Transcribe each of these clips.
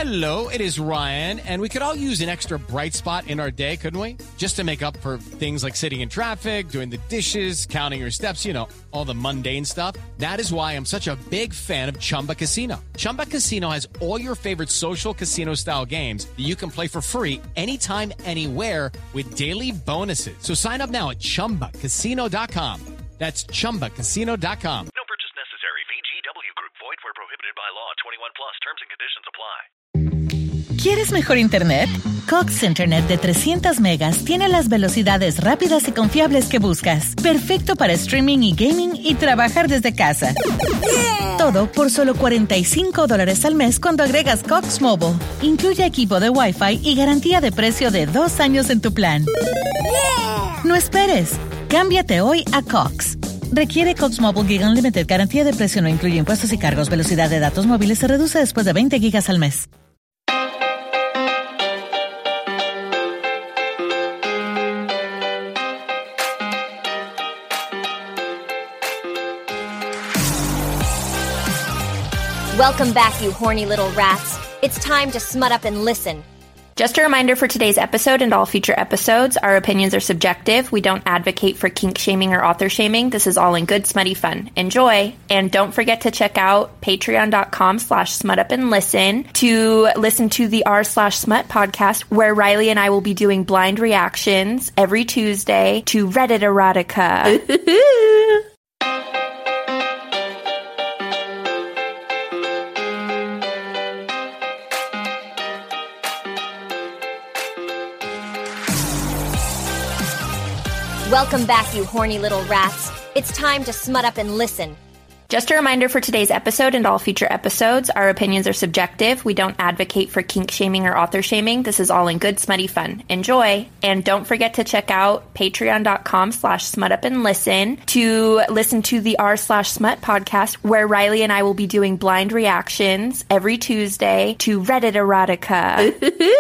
Hello, it is Ryan, and we could all use an extra bright spot in our day, couldn't we? Just to make up for things like sitting in traffic, doing the dishes, counting your steps, you know, all the mundane stuff. That is why I'm such a big fan of Chumba Casino. Chumba Casino has all your favorite social casino-style games that you can play for free anytime, anywhere with daily bonuses. So sign up now at ChumbaCasino.com. That's ChumbaCasino.com. No purchase necessary. VGW Group. Void where prohibited by law. 21 plus. Terms and conditions apply. ¿Quieres mejor internet? Cox Internet de 300 megas tiene las velocidades rápidas y confiables que buscas. Perfecto para streaming y gaming y trabajar desde casa. Todo por solo $45 al mes cuando agregas Cox Mobile. Incluye equipo de Wi-Fi y garantía de precio de 2 años en tu plan. No esperes. Cámbiate hoy a Cox. Requiere Cox Mobile Gig Unlimited. Garantía de precio no incluye impuestos y cargos. Velocidad de datos móviles se reduce después de 20 gigas al mes. Welcome back, you horny little rats. It's time to smut up and listen. Just a reminder for today's episode and all future episodes, our opinions are subjective. We don't advocate for kink shaming or author shaming. This is all in good, smutty fun. Enjoy. And don't forget to check out patreon.com/smutupandlisten to listen to the r/smut podcast, where Riley and I will be doing blind reactions every Tuesday to Reddit erotica. Welcome back, you horny little rats. It's time to smut up and listen. Just a reminder for today's episode and all future episodes, our opinions are subjective. We don't advocate for kink shaming or author shaming. This is all in good, smutty fun. Enjoy. And don't forget to check out patreon.com/smutupandlisten to listen to the r/smut podcast, where Riley and I will be doing blind reactions every Tuesday to Reddit erotica.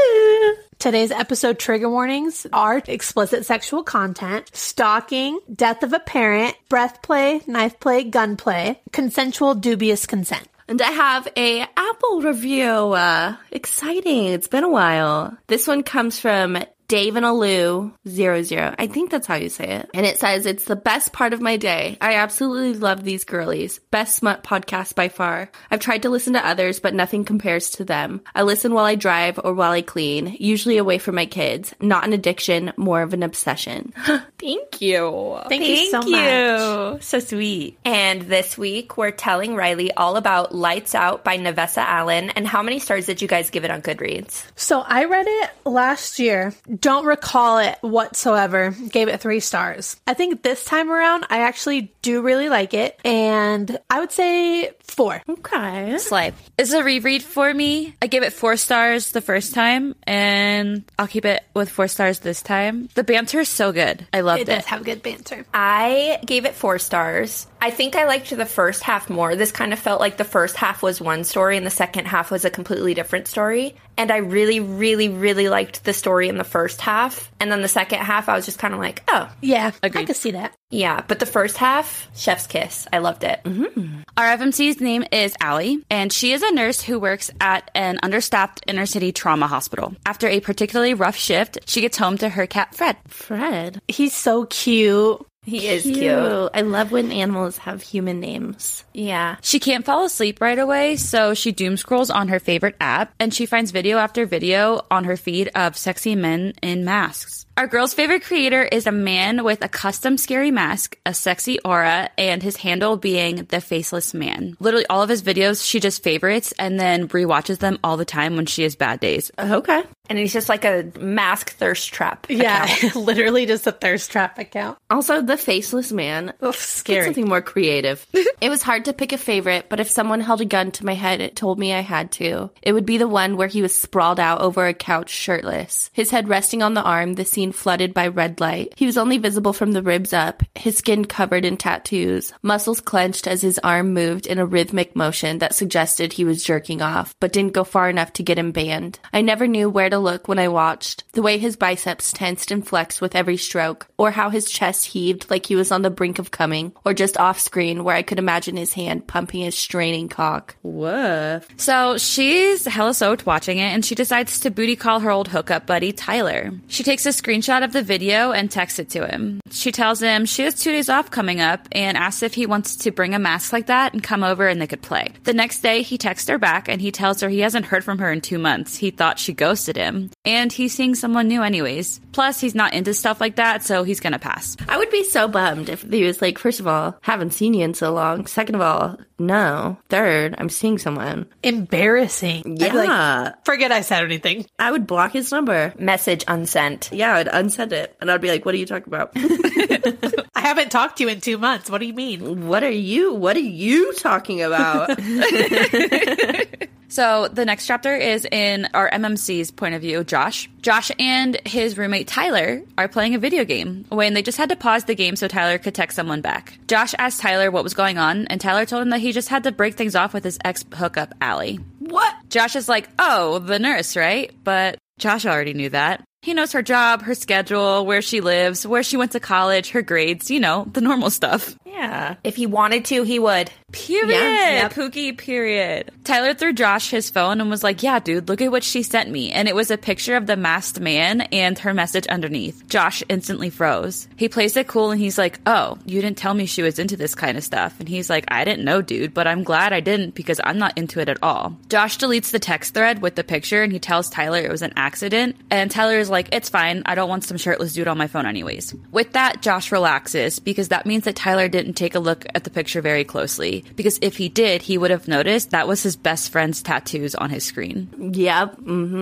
Today's episode trigger warnings are explicit sexual content, stalking, death of a parent, breath play, knife play, gun play, consensual dubious consent. And I have a Apple review. Exciting. It's been a while. This one comes from Dave and Alou 00. I think that's how you say it. And it says, it's the best part of my day. I absolutely love these girlies. Best smut podcast by far. I've tried to listen to others, but nothing compares to them. I listen while I drive or while I clean, usually away from my kids. Not an addiction, more of an obsession. Thank you. Thank you so much. So sweet. And this week, we're telling Riley all about Lights Out by Nevessa Allen. And how many stars did you guys give it on Goodreads? So I read it last year. Don't recall it whatsoever. Gave it 3 stars. I think this time around, I actually do really like it. And I would say 4. Okay. Slay. It's a reread for me. I gave it 4 stars the first time, and I'll keep it with 4 stars this time. The banter is so good. I loved it. It does have good banter. I gave it 4 stars. I think I liked the first half more. This kind of felt like the first half was one story and the second half was a completely different story. And I really, really, really liked the story in the first half. And then the second half, I was just kind of like, oh. Yeah, agreed. I could see that. Yeah, but the first half, chef's kiss. I loved it. Mm-hmm. Our FMC's name is Allie, and she is a nurse who works at an understaffed inner city trauma hospital. After a particularly rough shift, she gets home to her cat, Fred. Fred. He's so cute. He is cute. I love when animals have human names. Yeah. She can't fall asleep right away, so she doom scrolls on her favorite app, and she finds video after video on her feed of sexy men in masks. Our girl's favorite creator is a man with a custom scary mask, a sexy aura, and his handle being the Faceless Man. Literally all of his videos, she just favorites and then rewatches them all the time when she has bad days. Okay. And he's just like a mask thirst trap account. Literally just a thirst trap account. Also, the Faceless Man. Ugh, scary. Something more creative. It was hard to pick a favorite, but if someone held a gun to my head, it told me I had to. It would be the one where he was sprawled out over a couch shirtless, his head resting on the arm, the scene flooded by red light. He was only visible from the ribs up, his skin covered in tattoos, muscles clenched as his arm moved in a rhythmic motion that suggested he was jerking off, but didn't go far enough to get him banned. I never knew where to look when I watched. The way his biceps tensed and flexed with every stroke, or how his chest heaved seemed like he was on the brink of coming, or just off screen where I could imagine his hand pumping his straining cock. Woof. So she's hella stoked watching it, and she decides to booty call her old hookup buddy, Tyler. She takes a screenshot of the video and texts it to him. She tells him she has 2 days off coming up and asks if he wants to bring a mask like that and come over and they could play. The next day, he texts her back and he tells her he hasn't heard from her in 2 months. He thought she ghosted him. And he's seeing someone new anyways. Plus, he's not into stuff like that, so he's gonna pass. I would be so bummed if he was like, first of all, haven't seen you in so long. Second of all, no. Third, I'm seeing someone. Embarrassing. Yeah. I'd be like, forget I said anything. I would block his number. Message unsent. Yeah, I'd unsend it. And I'd be like, what are you talking about? I haven't talked to you in 2 months. What do you mean? What are you talking about? So the next chapter is in our MMC's point of view, Josh. Josh and his roommate Tyler are playing a video game when they just had to pause the game so Tyler could text someone back. Josh asked Tyler what was going on, and Tyler told him that he just had to break things off with his ex-hookup, Allie. What? Josh is like, oh, the nurse, right? But Josh already knew that. He knows her job, her schedule, where she lives, where she went to college, her grades, you know, the normal stuff. Yeah. If he wanted to, he would. Period. Yeah. Pookie, period. Tyler threw Josh his phone and was like, yeah, dude, look at what she sent me. And it was a picture of the masked man and her message underneath. Josh instantly froze. He plays it cool and he's like, oh, you didn't tell me she was into this kind of stuff. And he's like, I didn't know, dude, but I'm glad I didn't because I'm not into it at all. Josh deletes the text thread with the picture and he tells Tyler it was an accident. And Tyler is like, it's fine. I don't want some shirtless dude on my phone anyways. With that, Josh relaxes because that means that Tyler didn't take a look at the picture very closely. Because if he did, he would have noticed that was his best friend's tattoos on his screen. Yep.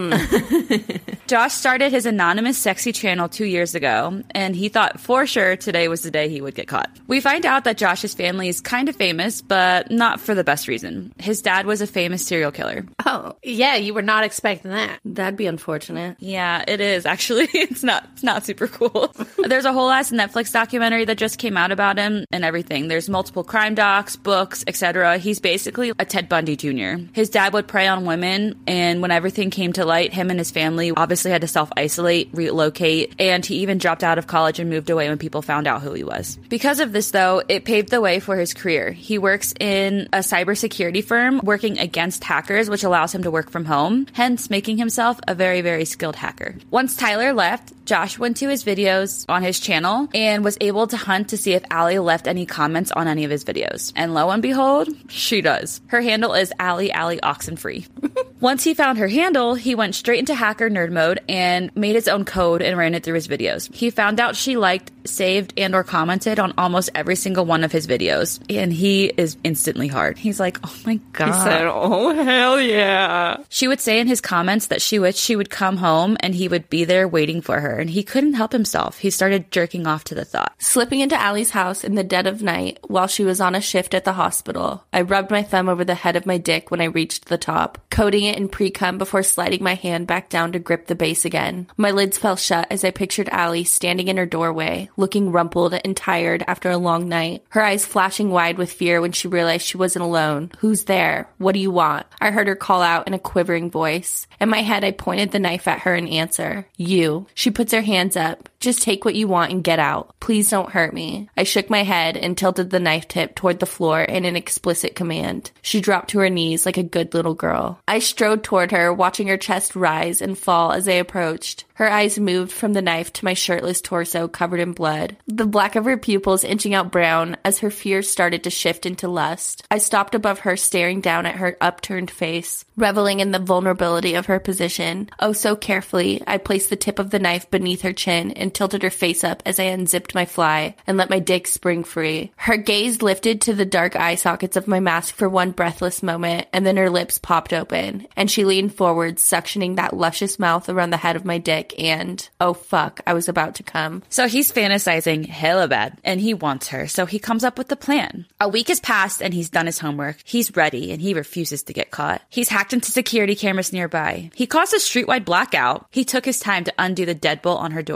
Mm-hmm. Josh started his anonymous sexy channel 2 years ago, and he thought for sure today was the day he would get caught. We find out that Josh's family is kind of famous, but not for the best reason. His dad was a famous serial killer. Oh. Yeah, you were not expecting that. That'd be unfortunate. Yeah, it is, actually. It's not super cool. There's a whole ass Netflix documentary that just came out about him and everything. There's multiple crime docs, books, etc. He's basically a Ted Bundy Jr. His dad would prey on women, and when everything came to light, him and his family obviously had to self-isolate, relocate, and he even dropped out of college and moved away when people found out who he was. Because of this, though, it paved the way for his career. He works in a cybersecurity firm working against hackers, which allows him to work from home, hence making himself a very, very skilled hacker. Once Tyler left, Josh went to his videos on his channel and was able to hunt to see if Allie left any comments on any of his videos. And lo and behold, she does. Her handle is Allie Oxenfree. Once he found her handle, he went straight into hacker nerd mode and made his own code and ran it through his videos. He found out she liked, saved, and or commented on almost every single one of his videos. And he is instantly hard. He's like, oh my God. He said, oh, hell yeah. She would say in his comments that she wished she would come home and he would be there waiting for her. And he couldn't help himself. He started jerking off to the thought. Slipping into Allie's house in the dead of night while she was on a shift at the hospital, I rubbed my thumb over the head of my dick when I reached the top, coating it in pre-cum before sliding my hand back down to grip the base again. My lids fell shut as I pictured Allie standing in her doorway, looking rumpled and tired after a long night, her eyes flashing wide with fear when she realized she wasn't alone. Who's there? What do you want? I heard her call out in a quivering voice. In my head, I pointed the knife at her in answer. You. She puts her hands up. Just take what you want and get out. Please don't hurt me. I shook my head and tilted the knife tip toward the floor in an explicit command. She dropped to her knees like a good little girl. I strode toward her, watching her chest rise and fall as I approached. Her eyes moved from the knife to my shirtless torso covered in blood, the black of her pupils inching out brown as her fears started to shift into lust. I stopped above her, staring down at her upturned face, reveling in the vulnerability of her position. Oh, so carefully, I placed the tip of the knife beneath her chin and tilted her face up as I unzipped my fly and let my dick spring free. Her gaze lifted to the dark eye sockets of my mask for one breathless moment, and then her lips popped open, and she leaned forward, suctioning that luscious mouth around the head of my dick. And, oh fuck, I was about to come. So he's fantasizing hella bad, and he wants her, so he comes up with the plan. A week has passed, and he's done his homework. He's ready, and he refuses to get caught. He's hacked into security cameras nearby. He caused a streetwide blackout. He took his time to undo the deadbolt on her door, and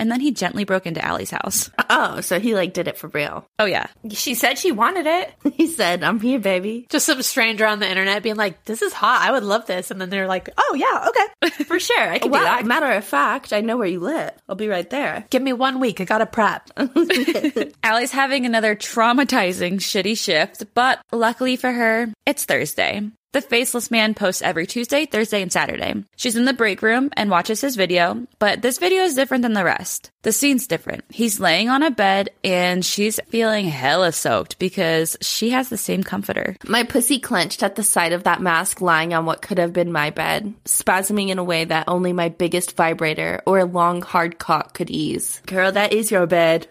and then he gently broke into Allie's house. Oh, so he like did it for real. Oh, yeah. She said she wanted it. He said, I'm here, baby. Just some stranger on the internet being like, this is hot. I would love this. And then they're like, oh, yeah, okay. For sure. I can do Well, that. matter of fact, I know where you live. I'll be right there. Give me 1 week. I got to prep. Allie's having another traumatizing, shitty shift, but luckily for her, it's Thursday. The Faceless Man posts every Tuesday, Thursday, and Saturday. She's in the break room and watches his video, but this video is different than the rest. The scene's different. He's laying on a bed and she's feeling hella soaked because she has the same comforter. My pussy clenched at the sight of that mask lying on what could have been my bed, spasming in a way that only my biggest vibrator or a long, hard cock could ease. Girl, that is your bed.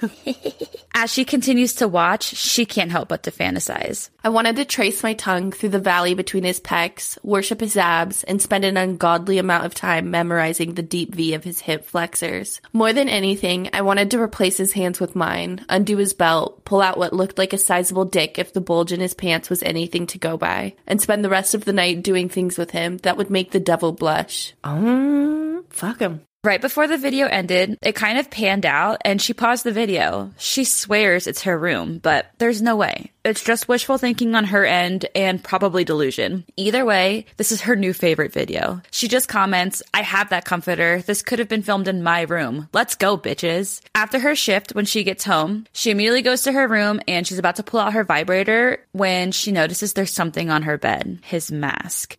As she continues to watch, she can't help but to fantasize. I wanted to trace my tongue through the valley between his pecs, worship his abs, and spend an ungodly amount of time memorizing the deep V of his hip flexors. More than anything, I wanted to replace his hands with mine, undo his belt, pull out what looked like a sizable dick if the bulge in his pants was anything to go by, and spend the rest of the night doing things with him that would make the devil blush. Fuck him. Right before the video ended, it kind of panned out and she paused the video. She swears it's her room, but there's no way. It's just wishful thinking on her end and probably delusion. Either way, this is her new favorite video. She just comments, I have that comforter. This could have been filmed in my room. Let's go, bitches. After her shift, when she gets home, she immediately goes to her room and she's about to pull out her vibrator when she notices there's something on her bed. His mask.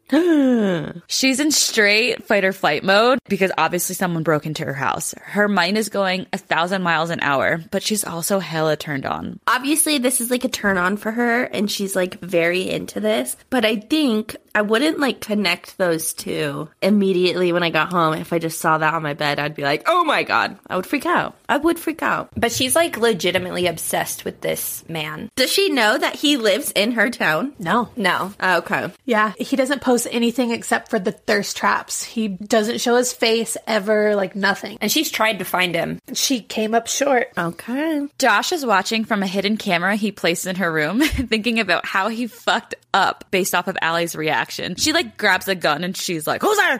She's in straight fight or flight mode because obviously someone broke into her house. Her mind is going 1,000 miles an hour, but she's also hella turned on. Obviously, this is like a turn on for her, and she's like very into this. But I think I wouldn't like connect those two immediately when I got home. If I just saw that on my bed, I'd be like, oh my God, I would freak out. I would freak out. But she's like legitimately obsessed with this man. Does she know that he lives in her town? No. No. Okay. Yeah, he doesn't post anything except for the thirst traps. He doesn't show his face ever, like nothing. And she's tried to find him. She came up short. Okay. Josh is watching from a hidden camera he placed in her room, thinking about how he fucked up based off of Allie's reaction. She like grabs a gun and she's like, who's there?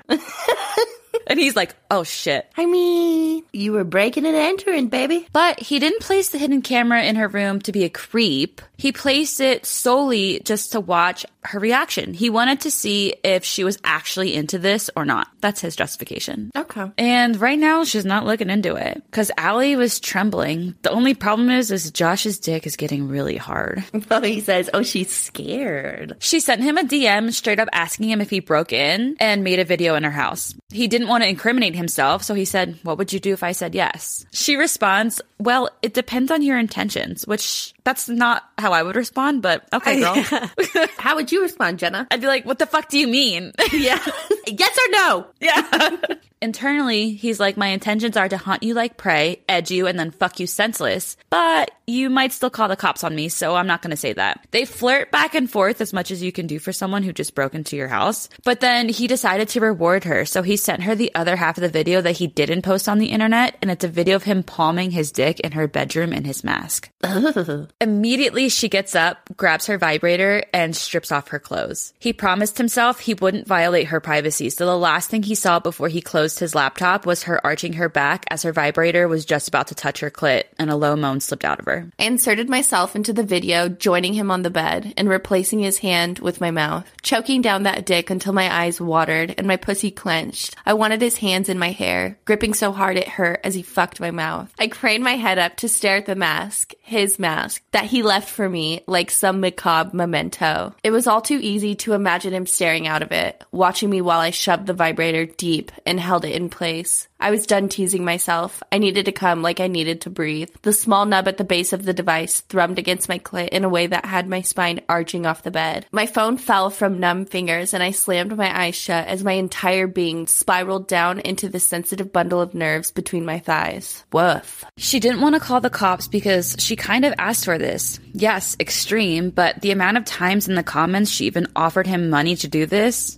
And he's like, oh shit. I mean, you were breaking and entering, baby. But he didn't place the hidden camera in her room to be a creep. He placed it solely just to watch her reaction. He wanted to see if she was actually into this or not. That's his justification. Okay. And right now, she's not looking into it because Allie was trembling. The only problem is Josh's dick is getting really hard. Oh, he says, oh, she's scared. She sent him a DM straight up asking him if he broke in and made a video in her house. He didn't want to incriminate himself, so he said, what would you do if I said yes? She responds, well, it depends on your intentions, which that's not how I would respond, but okay, girl. How would you respond, Jenna? I'd be like, what the fuck do you mean? Yeah. Yes or no? Yeah. Internally, he's like, my intentions are to hunt you like prey, edge you, and then fuck you senseless. But you might still call the cops on me, so I'm not going to say that. They flirt back and forth as much as you can do for someone who just broke into your house. But then he decided to reward her, so he sent her the other half of the video that he didn't post on the internet, and it's a video of him palming his dick in her bedroom in his mask. Immediately, she gets up, grabs her vibrator, and strips off her clothes. He promised himself he wouldn't violate her privacy, so the last thing he saw before he closed his laptop was her arching her back as her vibrator was just about to touch her clit, and a low moan slipped out of her. I inserted myself into the video, joining him on the bed and replacing his hand with my mouth, choking down that dick until my eyes watered and my pussy clenched. I wanted his hands in my hair, gripping so hard it hurt as he fucked my mouth. I craned my head up to stare at the mask, his mask, that he left for me like some macabre memento. It was all too easy to imagine him staring out of it, watching me while I shoved the vibrator deep and held it in place. I was done teasing myself. I needed to come like I needed to breathe. The small nub at the base of the device thrummed against my clit in a way that had my spine arching off the bed. My phone fell from numb fingers and I slammed my eyes shut as my entire being spiraled down into the sensitive bundle of nerves between my thighs. Woof. She didn't want to call the cops because she kind of asked for this. Yes, extreme, but the amount of times in the comments she even offered him money to do this,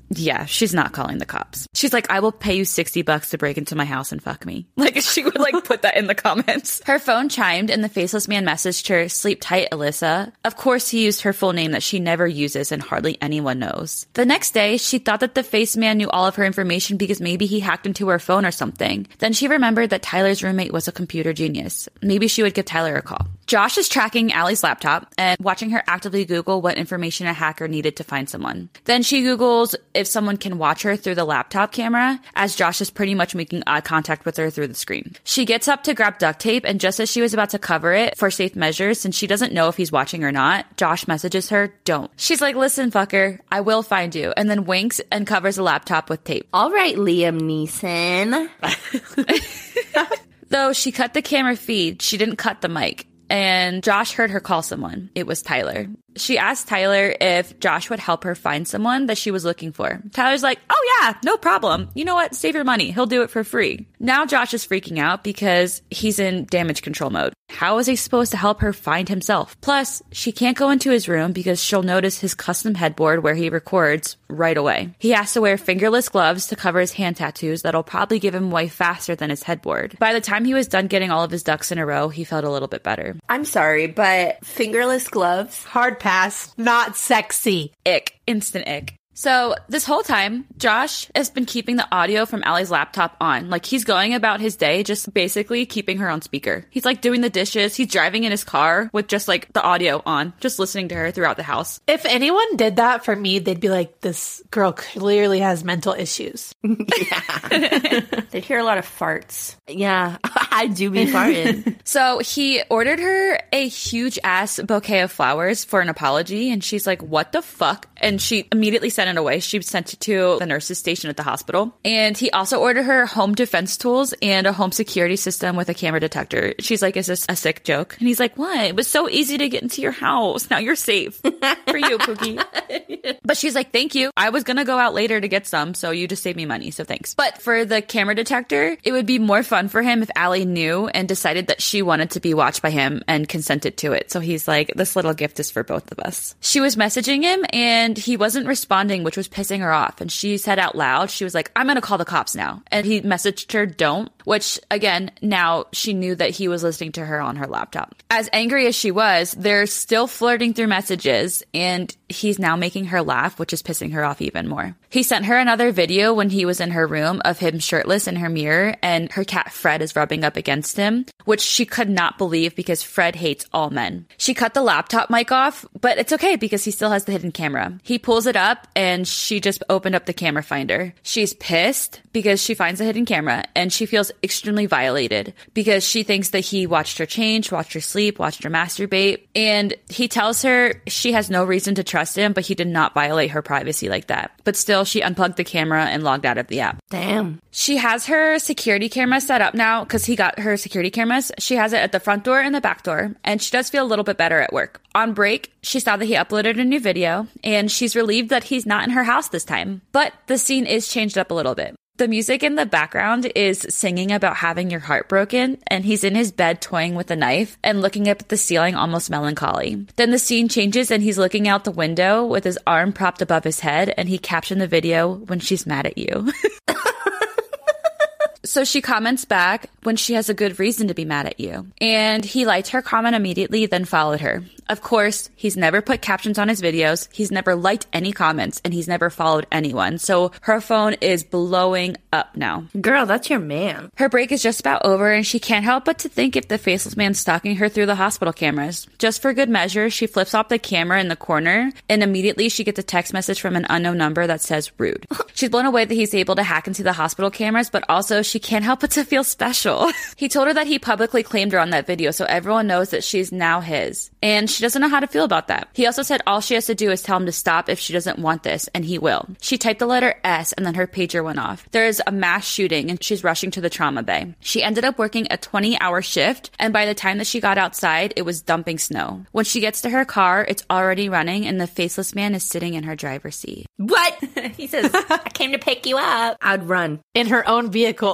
Yeah, she's not calling the cops. She's like, I will pay you $60 to break into my house and fuck me. Like, she would like put that in the comments. Her phone chimed and the faceless man messaged her, sleep tight, Alyssa. Of course, he used her full name that she never uses and hardly anyone knows. The next day, she thought that the face man knew all of her information because maybe he hacked into her phone or something. Then she remembered that Tyler's roommate was a computer genius. Maybe she would give Tyler a call. Josh is tracking Allie's laptop and watching her actively Google what information a hacker needed to find someone. Then she Googles if someone can watch her through the laptop camera, as Josh is pretty much making eye contact with her through the screen. She gets up to grab duct tape, and just as she was about to cover it for safe measures, since she doesn't know if he's watching or not, Josh messages her, don't. She's like, listen, fucker, I will find you, and then winks and covers the laptop with tape. All right, Liam Neeson. Though she cut the camera feed, she didn't cut the mic. And Josh heard her call someone. It was Tyler. She asked Tyler if Josh would help her find someone that she was looking for. Tyler's like, oh yeah, no problem. You know what? Save your money. He'll do it for free. Now Josh is freaking out because he's in damage control mode. How is he supposed to help her find himself? Plus, she can't go into his room because she'll notice his custom headboard where he records right away. He has to wear fingerless gloves to cover his hand tattoos that'll probably give him away faster than his headboard. By the time he was done getting all of his ducks in a row, he felt a little bit better. I'm sorry, but fingerless gloves? Hard pass. Not sexy. Ick. Instant ick. So this whole time, Josh has been keeping the audio from Allie's laptop on. Like, he's going about his day just basically keeping her on speaker. He's like doing the dishes. He's driving in his car with just like the audio on, just listening to her throughout the house. If anyone did that for me, they'd be like, this girl clearly has mental issues. Yeah. They'd hear a lot of farts. Yeah, I do be farting. So he ordered her a huge ass bouquet of flowers for an apology. And she's like, what the fuck? And she immediately sent it away. She sent it to the nurses station at the hospital. And he also ordered her home defense tools and a home security system with a camera detector. She's like, is this a sick joke? And he's like, what? It was so easy to get into your house. Now you're safe. For you, Pookie. But she's like, thank you. I was going to go out later to get some, so you just saved me money, so thanks. But for the camera detector, it would be more fun for him if Allie knew and decided that she wanted to be watched by him and consented to it. So he's like, this little gift is for both of us. She was messaging him and he wasn't responding, which was pissing her off. And she said out loud, she was like, I'm going to call the cops now. And he messaged her, don't, which again, now she knew that he was listening to her on her laptop. As angry as she was, they're still flirting through messages and he's now making her laugh, which is pissing her off even more. He sent her another video when he was in her room of him shirtless in her mirror and her cat Fred is rubbing up against him, which she could not believe because Fred hates all men. She cut the laptop mic off, but it's okay because he still has the hidden camera. He pulls it up and she just opened up the camera finder. She's pissed because she finds the hidden camera and she feels extremely violated because she thinks that he watched her change, watched her sleep, watched her masturbate. And he tells her she has no reason to trust him, but he did not violate her privacy like that. But still, she unplugged the camera and logged out of the app. Damn. She has her security camera set up now because he got her security cameras. She has it at the front door and the back door, and she does feel a little bit better at work. On break, she saw that he uploaded a new video, and she's relieved that he's not in her house this time. But the scene is changed up a little bit. The music in the background is singing about having your heart broken, and he's in his bed toying with a knife and looking up at the ceiling almost melancholy. Then the scene changes and he's looking out the window with his arm propped above his head, and he captioned the video, "When she's mad at you." So she comments back, "When she has a good reason to be mad at you." And he liked her comment immediately, then followed her. Of course, he's never put captions on his videos, he's never liked any comments, and he's never followed anyone. So her phone is blowing up now. Girl, that's your man. Her break is just about over, and she can't help but to think if the faceless man's stalking her through the hospital cameras. Just for good measure, she flips off the camera in the corner, and immediately she gets a text message from an unknown number that says rude. She's blown away that he's able to hack into the hospital cameras, but also she can't help but to feel special. He told her that he publicly claimed her on that video, so everyone knows that she's now his. And she doesn't know how to feel about that. He also said all she has to do is tell him to stop if she doesn't want this, and he will. She typed the letter S, and then her pager went off. There is a mass shooting, and she's rushing to the trauma bay. She ended up working a 20-hour shift, and by the time that she got outside, it was dumping snow. When she gets to her car, it's already running, and the faceless man is sitting in her driver's seat. What? He says, "I came to pick you up." I'd run. In her own vehicle.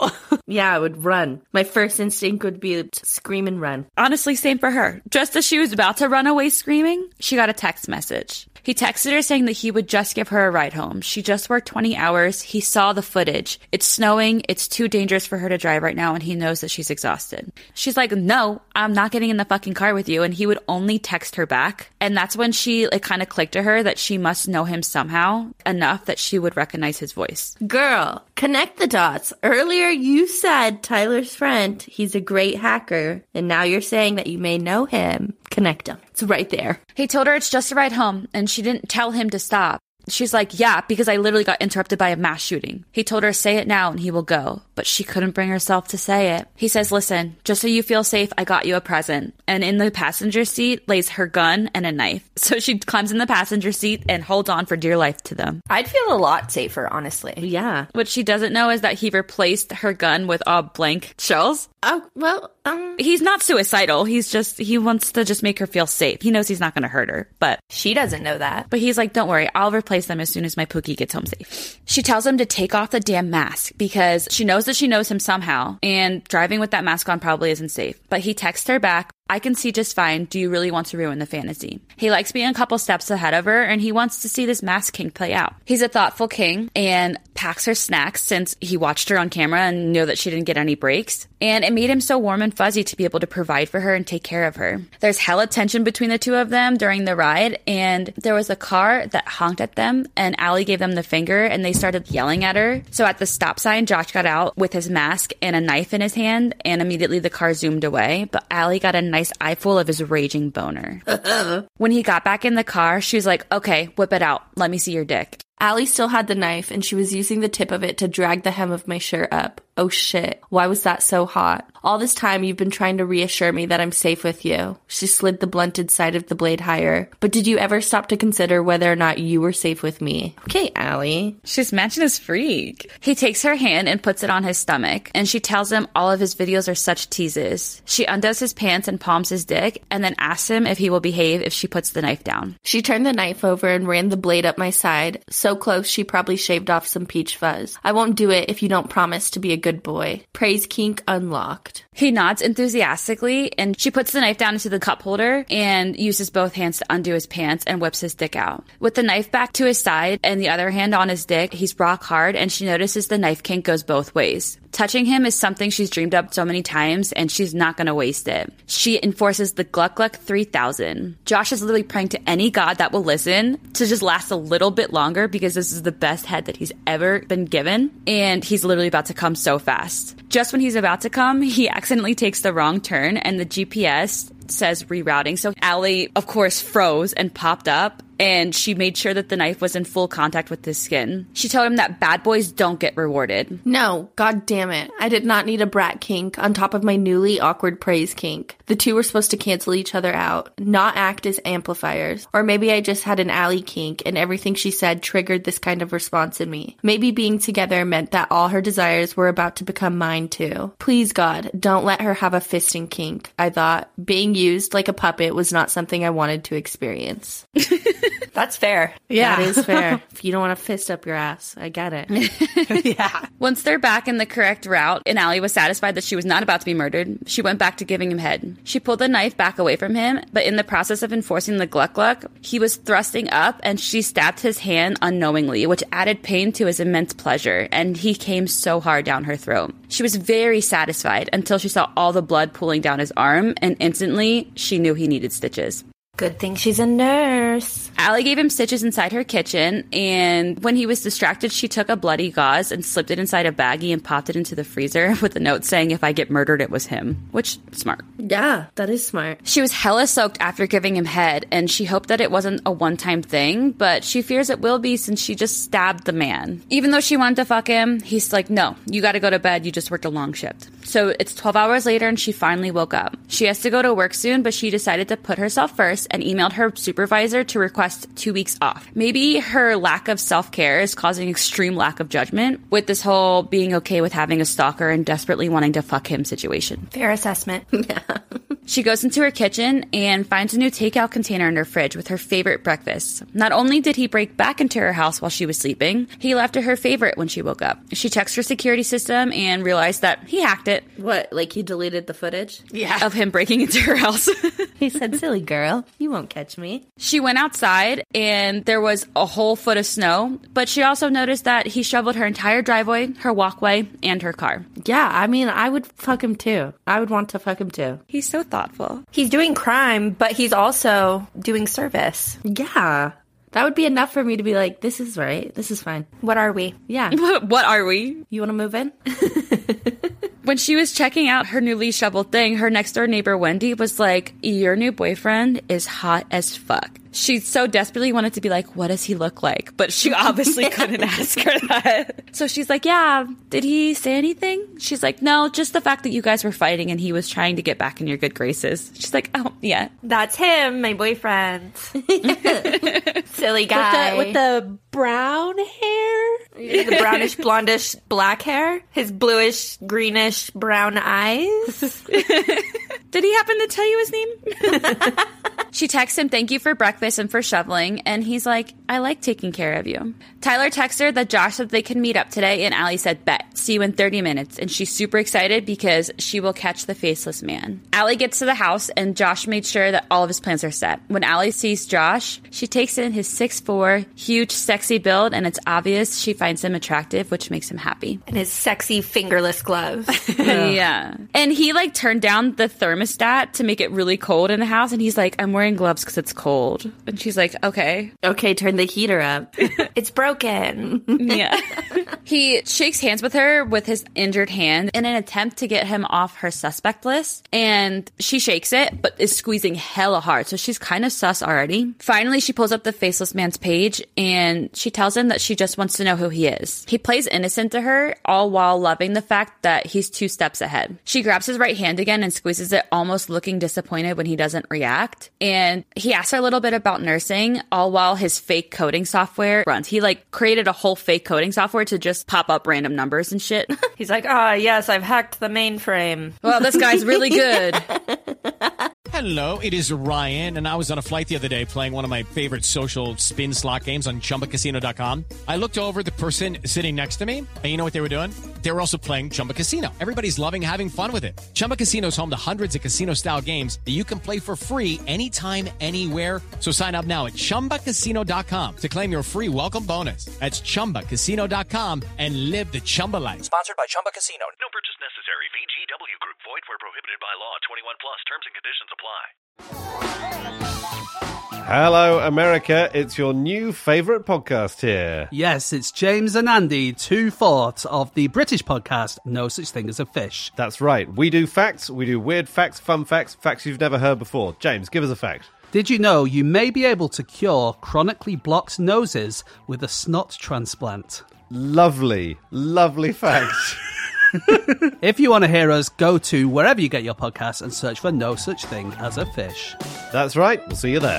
Yeah, I would run. My first instinct would be to scream and run. Honestly, same for her. Just as she was about to run away screaming, she got a text message. He texted her saying that he would just give her a ride home. She just worked 20 hours. He saw the footage. It's snowing. It's too dangerous for her to drive right now, and he knows that she's exhausted. She's like, no, I'm not getting in the fucking car with you. And he would only text her back. And that's when she kind of clicked to her that she must know him somehow enough that she would recognize his voice. Girl, connect the dots. Earlier you said Tyler's friend, he's a great hacker. And now you're saying that you may know him. Connect them. It's right there. He told her it's just a ride home, and she didn't tell him to stop. She's like, yeah, because I literally got interrupted by a mass shooting. He told her, say it now and he will go. But she couldn't bring herself to say it. He says, listen, just so you feel safe, I got you a present. And in the passenger seat lays her gun and a knife. So she climbs in the passenger seat and holds on for dear life to them. I'd feel a lot safer, honestly. Yeah. What she doesn't know is that he replaced her gun with all blank shells. Oh, well, He's not suicidal. He wants to just make her feel safe. He knows he's not going to hurt her, but she doesn't know that. But he's like, don't worry, I'll replace them as soon as my Pookie gets home safe. She tells him to take off the damn mask because she knows that she knows him somehow, and driving with that mask on probably isn't safe. But he texts her back, I can see just fine. Do you really want to ruin the fantasy? He likes being a couple steps ahead of her, and he wants to see this mask king play out. He's a thoughtful king and packs her snacks since he watched her on camera and knew that she didn't get any breaks. And it made him so warm and fuzzy to be able to provide for her and take care of her. There's hella tension between the two of them during the ride, and there was a car that honked at them, and Allie gave them the finger, and they started yelling at her. So at the stop sign, Josh got out with his mask and a knife in his hand, and immediately the car zoomed away, but Allie got a nice eyeful of his raging boner. When he got back in the car, she was like, okay, whip it out. Let me see your dick. Allie still had the knife, and she was using the tip of it to drag the hem of my shirt up. Oh shit, why was that so hot? All this time you've been trying to reassure me that I'm safe with you. She slid the blunted side of the blade higher. But did you ever stop to consider whether or not you were safe with me? Okay, Allie. She's matching his freak. He takes her hand and puts it on his stomach, and she tells him all of his videos are such teases. She undoes his pants and palms his dick, and then asks him if he will behave if she puts the knife down. She turned the knife over and ran the blade up my side, so close she probably shaved off some peach fuzz. I won't do it if you don't promise to be a good boy. Praise kink unlocked. He nods enthusiastically, and she puts the knife down into the cup holder and uses both hands to undo his pants and whips his dick out. With the knife back to his side and the other hand on his dick, he's rock hard, and she notices the knife kink goes both ways. Touching him is something she's dreamed up so many times, and she's not going to waste it. She enforces the Gluck Gluck 3000. Josh is literally praying to any god that will listen to just last a little bit longer because this is the best head that he's ever been given, and he's literally about to come so fast. Just when he's about to come, he accidentally takes the wrong turn, and the GPS says rerouting. So Allie, of course, froze and popped up, and she made sure that the knife was in full contact with his skin. She told him that bad boys don't get rewarded. No, god damn it. I did not need a brat kink on top of my newly awkward praise kink. The two were supposed to cancel each other out, not act as amplifiers. Or maybe I just had an Allie kink and everything she said triggered this kind of response in me. Maybe being together meant that all her desires were about to become mine too. Please God, don't let her have a fisting kink. I thought being used like a puppet was not something I wanted to experience. That's fair. Yeah. That is fair. If you don't want to fist up your ass, I get it. Yeah. Once they're back in the correct route, and Allie was satisfied that she was not about to be murdered, she went back to giving him head. She pulled the knife back away from him, but in the process of enforcing the Gluck Gluck, he was thrusting up, and she stabbed his hand unknowingly, which added pain to his immense pleasure, and he came so hard down her throat. She was very satisfied until she saw all the blood pooling down his arm, and instantly, she knew he needed stitches. Good thing she's a nurse. Allie gave him stitches inside her kitchen, and when he was distracted, she took a bloody gauze and slipped it inside a baggie and popped it into the freezer with a note saying, if I get murdered, it was him. Which, smart. Yeah, that is smart. She was hella soaked after giving him head, and she hoped that it wasn't a one-time thing, but she fears it will be since she just stabbed the man. Even though she wanted to fuck him, he's like, no, you gotta go to bed, you just worked a long shift. So it's 12 hours later, and she finally woke up. She has to go to work soon, but she decided to put herself first and emailed her supervisor to request 2 weeks off. Maybe her lack of self-care is causing extreme lack of judgment with this whole being okay with having a stalker and desperately wanting to fuck him situation. Fair assessment. Yeah. She goes into her kitchen and finds a new takeout container in her fridge with her favorite breakfast. Not only did he break back into her house while she was sleeping, he left her favorite when she woke up. She checks her security system and realized that he hacked it. What, like he deleted the footage? Yeah. Of him breaking into her house. He said, silly girl, you won't catch me. She went outside and there was a whole foot of snow, but she also noticed that he shoveled her entire driveway, her walkway, and her car. Yeah, I mean, I would fuck him too. I would want to fuck him too. He's so thoughtful. He's doing crime, but he's also doing service. Yeah. That would be enough for me to be like, this is right. This is fine. What are we? Yeah. What are we? You want to move in? When she was checking out her newly shoveled thing, her next door neighbor, Wendy, was like, your new boyfriend is hot as fuck. She so desperately wanted to be like, what does he look like? But she obviously couldn't ask her that. So she's like, yeah, did he say anything? She's like, no, just the fact that you guys were fighting and he was trying to get back in your good graces. She's like, oh, yeah. That's him, my boyfriend. Silly guy. With the brown hair? The brownish, blondish, black hair? His bluish, greenish, brown eyes? Did he happen to tell you his name? She texts him, thank you for breakfast and for shoveling. And he's like, I like taking care of you. Tyler texts her that Josh said they can meet up today. And Allie said, bet. See you in 30 minutes. And she's super excited because she will catch the faceless man. Allie gets to the house and Josh made sure that all of his plans are set. When Allie sees Josh, she takes in his 6'4", huge, sexy build. And it's obvious she finds him attractive, which makes him happy. And his sexy fingerless gloves. Yeah. And he turned down the thermostat to make it really cold in the house. And he's like, I'm wearing gloves because it's cold. And she's like, okay. Okay, turn the heater up. It's broken. Yeah. He shakes hands with her with his injured hand in an attempt to get him off her suspect list. And she shakes it, but is squeezing hella hard. So she's kind of sus already. Finally, she pulls up the faceless man's page and she tells him that she just wants to know who he is. He plays innocent to her, all while loving the fact that he's 2 steps ahead. She grabs his right hand again and squeezes it, almost looking disappointed when he doesn't react. And he asks her a little bit about nursing, all while his fake coding software runs. He created a whole fake coding software to just pop up random numbers and shit. He's like, yes, I've hacked the mainframe. Well, this guy's really good. Hello, it is Ryan, and I was on a flight the other day playing one of my favorite social spin slot games on ChumbaCasino.com. I looked over at the person sitting next to me, and you know what they were doing? They were also playing Chumba Casino. Everybody's loving having fun with it. Chumba Casino is home to hundreds of casino-style games that you can play for free anytime, anywhere. So sign up now at ChumbaCasino.com to claim your free welcome bonus. That's ChumbaCasino.com and live the Chumba life. Sponsored by Chumba Casino. No purchase necessary. VGW Group. Void where prohibited by law. 21 plus. Terms and conditions apply. Hello, America. It's your new favourite podcast here. Yes, it's James and Andy, 2/4 of the British podcast No Such Thing as a Fish. That's right. We do facts, we do weird facts, fun facts, facts you've never heard before. James, give us a fact. Did you know you may be able to cure chronically blocked noses with a snot transplant? Lovely, lovely fact. If you want to hear us, go to wherever you get your podcasts and search for No Such Thing as a Fish. That's right. We'll see you there.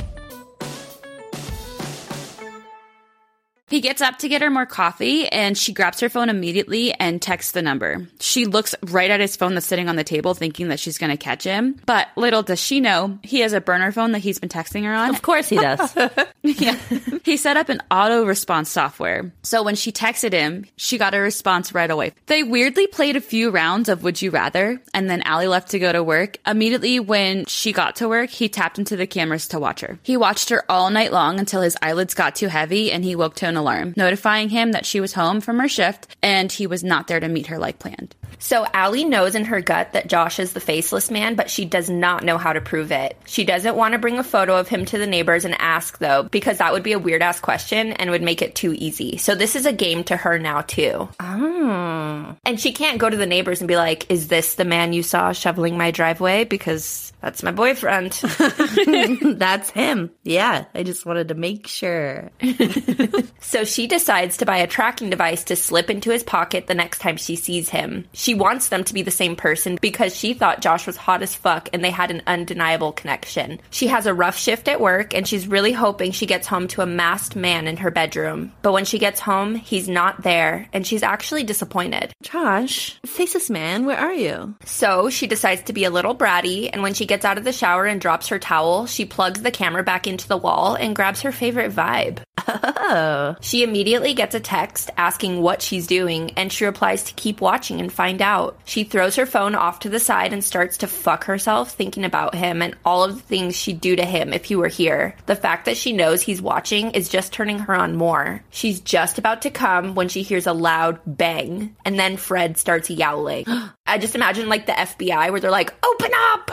He gets up to get her more coffee, and she grabs her phone immediately and texts the number. She looks right at his phone that's sitting on the table, thinking that she's going to catch him. But little does she know, he has a burner phone that he's been texting her on. Of course he does. Yeah. He set up an auto response software. So when she texted him, she got a response right away. They weirdly played a few rounds of Would You Rather, and then Allie left to go to work. Immediately when she got to work, he tapped into the cameras to watch her. He watched her all night long until his eyelids got too heavy and he woke to an alarm, notifying him that she was home from her shift and he was not there to meet her like planned. So Allie knows in her gut that Josh is the faceless man, but she does not know how to prove it. She doesn't want to bring a photo of him to the neighbors and ask, though, because that would be a weird-ass question and would make it too easy. So this is a game to her now, too. Oh. And she can't go to the neighbors and be like, is this the man you saw shoveling my driveway? Because that's my boyfriend. That's him. Yeah, I just wanted to make sure. So she decides to buy a tracking device to slip into his pocket the next time she sees him. She wants them to be the same person because she thought Josh was hot as fuck and they had an undeniable connection. She has a rough shift at work and she's really hoping she gets home to a masked man in her bedroom. But when she gets home, he's not there and she's actually disappointed. Josh, faceless man, where are you? So she decides to be a little bratty, and when she gets out of the shower and drops her towel, she plugs the camera back into the wall and grabs her favorite vibe. Oh. She immediately gets a text asking what she's doing, and she replies to keep watching and find out. She throws her phone off to the side and starts to fuck herself thinking about him and all of the things she'd do to him if he were here. The fact that she knows he's watching is just turning her on more. She's just about to come when she hears a loud bang, and then Fred starts yowling. I just imagine like the FBI where they're like, open up!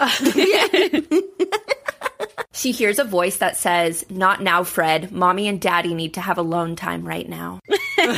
She hears a voice that says, not now, Fred. Mommy and Daddy need to have alone time right now. You're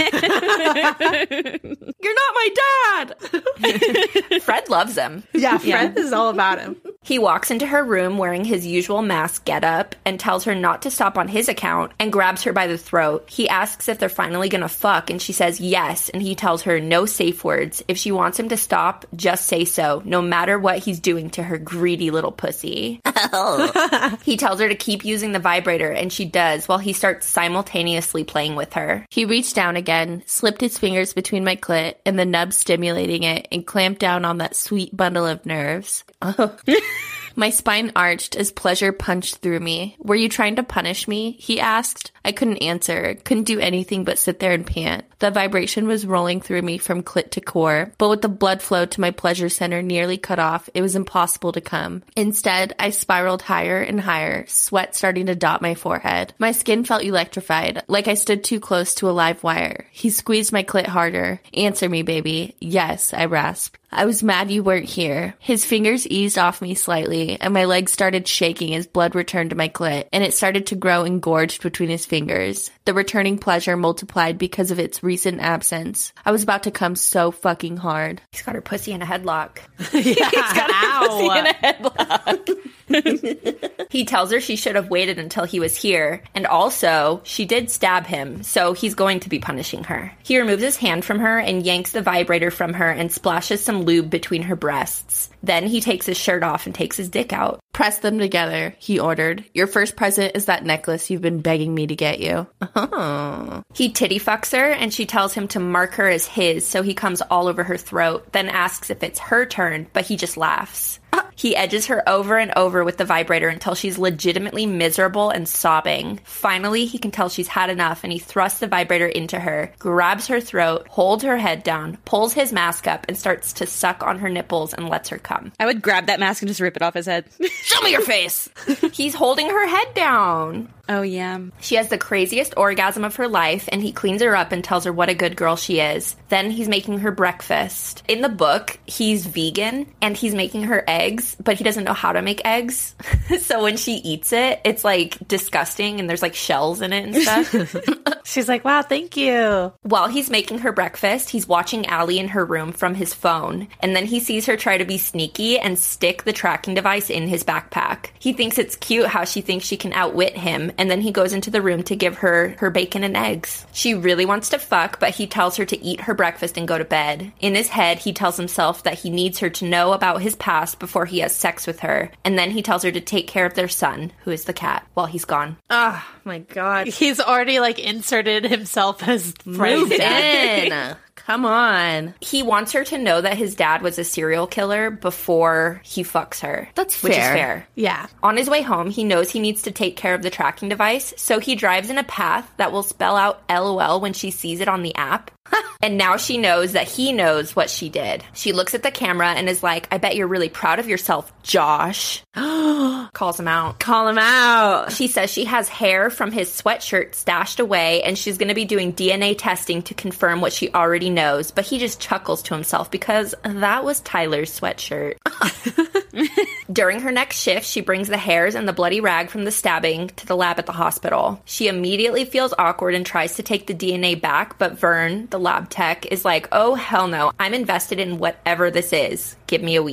not my dad! Fred loves him. Yeah, Fred is all about him. He walks into her room wearing his usual mask getup and tells her not to stop on his account and grabs her by the throat. He asks if they're finally gonna fuck and she says yes, and he tells her no safe words. If she wants him to stop, just say so, no matter what he's doing to her greedy little pussy. He tells her to keep using the vibrator, and she does, while he starts simultaneously playing with her. He reached down again, slipped his fingers between my clit and the nub stimulating it, and clamped down on that sweet bundle of nerves. Oh. My spine arched as pleasure punched through me. Were you trying to punish me? He asked. I couldn't answer, couldn't do anything but sit there and pant. The vibration was rolling through me from clit to core, but with the blood flow to my pleasure center nearly cut off, it was impossible to come. Instead, I spiraled higher and higher, sweat starting to dot my forehead. My skin felt electrified, like I stood too close to a live wire. He squeezed my clit harder. Answer me, baby. Yes, I rasped. I was mad you weren't here. His fingers eased off me slightly, and my legs started shaking as blood returned to my clit, and it started to grow engorged between his fingers. The returning pleasure multiplied because of its recent absence. I was about to come so fucking hard. He's got her pussy in a headlock. He's got her pussy in a headlock. He tells her she should have waited until he was here, and also, she did stab him, so he's going to be punishing her. He removes his hand from her and yanks the vibrator from her and splashes some lube between her breasts. Then he takes his shirt off and takes his dick out. Press them together, he ordered. Your first present is that necklace you've been begging me to get you. Oh. He titty fucks her, and she tells him to mark her as his, so he comes all over her throat, then asks if it's her turn, but he just laughs. He edges her over and over with the vibrator until she's legitimately miserable and sobbing. Finally, he can tell she's had enough, and he thrusts the vibrator into her, grabs her throat, holds her head down, pulls his mask up, and starts to suck on her nipples and lets her come. I would grab that mask and just rip it off his head. Show me your face! He's holding her head down. Oh, yeah. She has the craziest orgasm of her life, and he cleans her up and tells her what a good girl she is. Then he's making her breakfast. In the book, he's vegan, and he's making her eggs, but he doesn't know how to make eggs. So when she eats it, it's like disgusting, and there's like shells in it and stuff. She's like, wow, thank you. While he's making her breakfast, he's watching Allie in her room from his phone, and then he sees her try to be sneaky and stick the tracking device in his backpack. He thinks it's cute how she thinks she can outwit him, and then he goes into the room to give her her bacon and eggs. She really wants to fuck, but he tells her to eat her breakfast and go to bed. In his head, he tells himself that he needs her to know about his past before he has sex with her, and then he tells her to take care of their son, who is the cat, while he's gone. Oh my god. He's already like inserted himself as Moved in. Come on. He wants her to know that his dad was a serial killer before he fucks her. That's Which is fair. fair. Yeah. On his way home, he knows he needs to take care of the tracking device, so he drives in a path that will spell out LOL when she sees it on the app. And now she knows that he knows what she did. She looks at the camera and is like, I bet you're really proud of yourself, Josh. Calls him out. Call him out. She says she has hair from his sweatshirt stashed away, and she's going to be doing DNA testing to confirm what she already knows, but he just chuckles to himself because that was Tyler's sweatshirt. During her next shift, she brings the hairs and the bloody rag from the stabbing to the lab at the hospital. She immediately feels awkward and tries to take the DNA back, but Vern, the lab tech, is like, oh, hell no. I'm invested in whatever this is. Give me a week.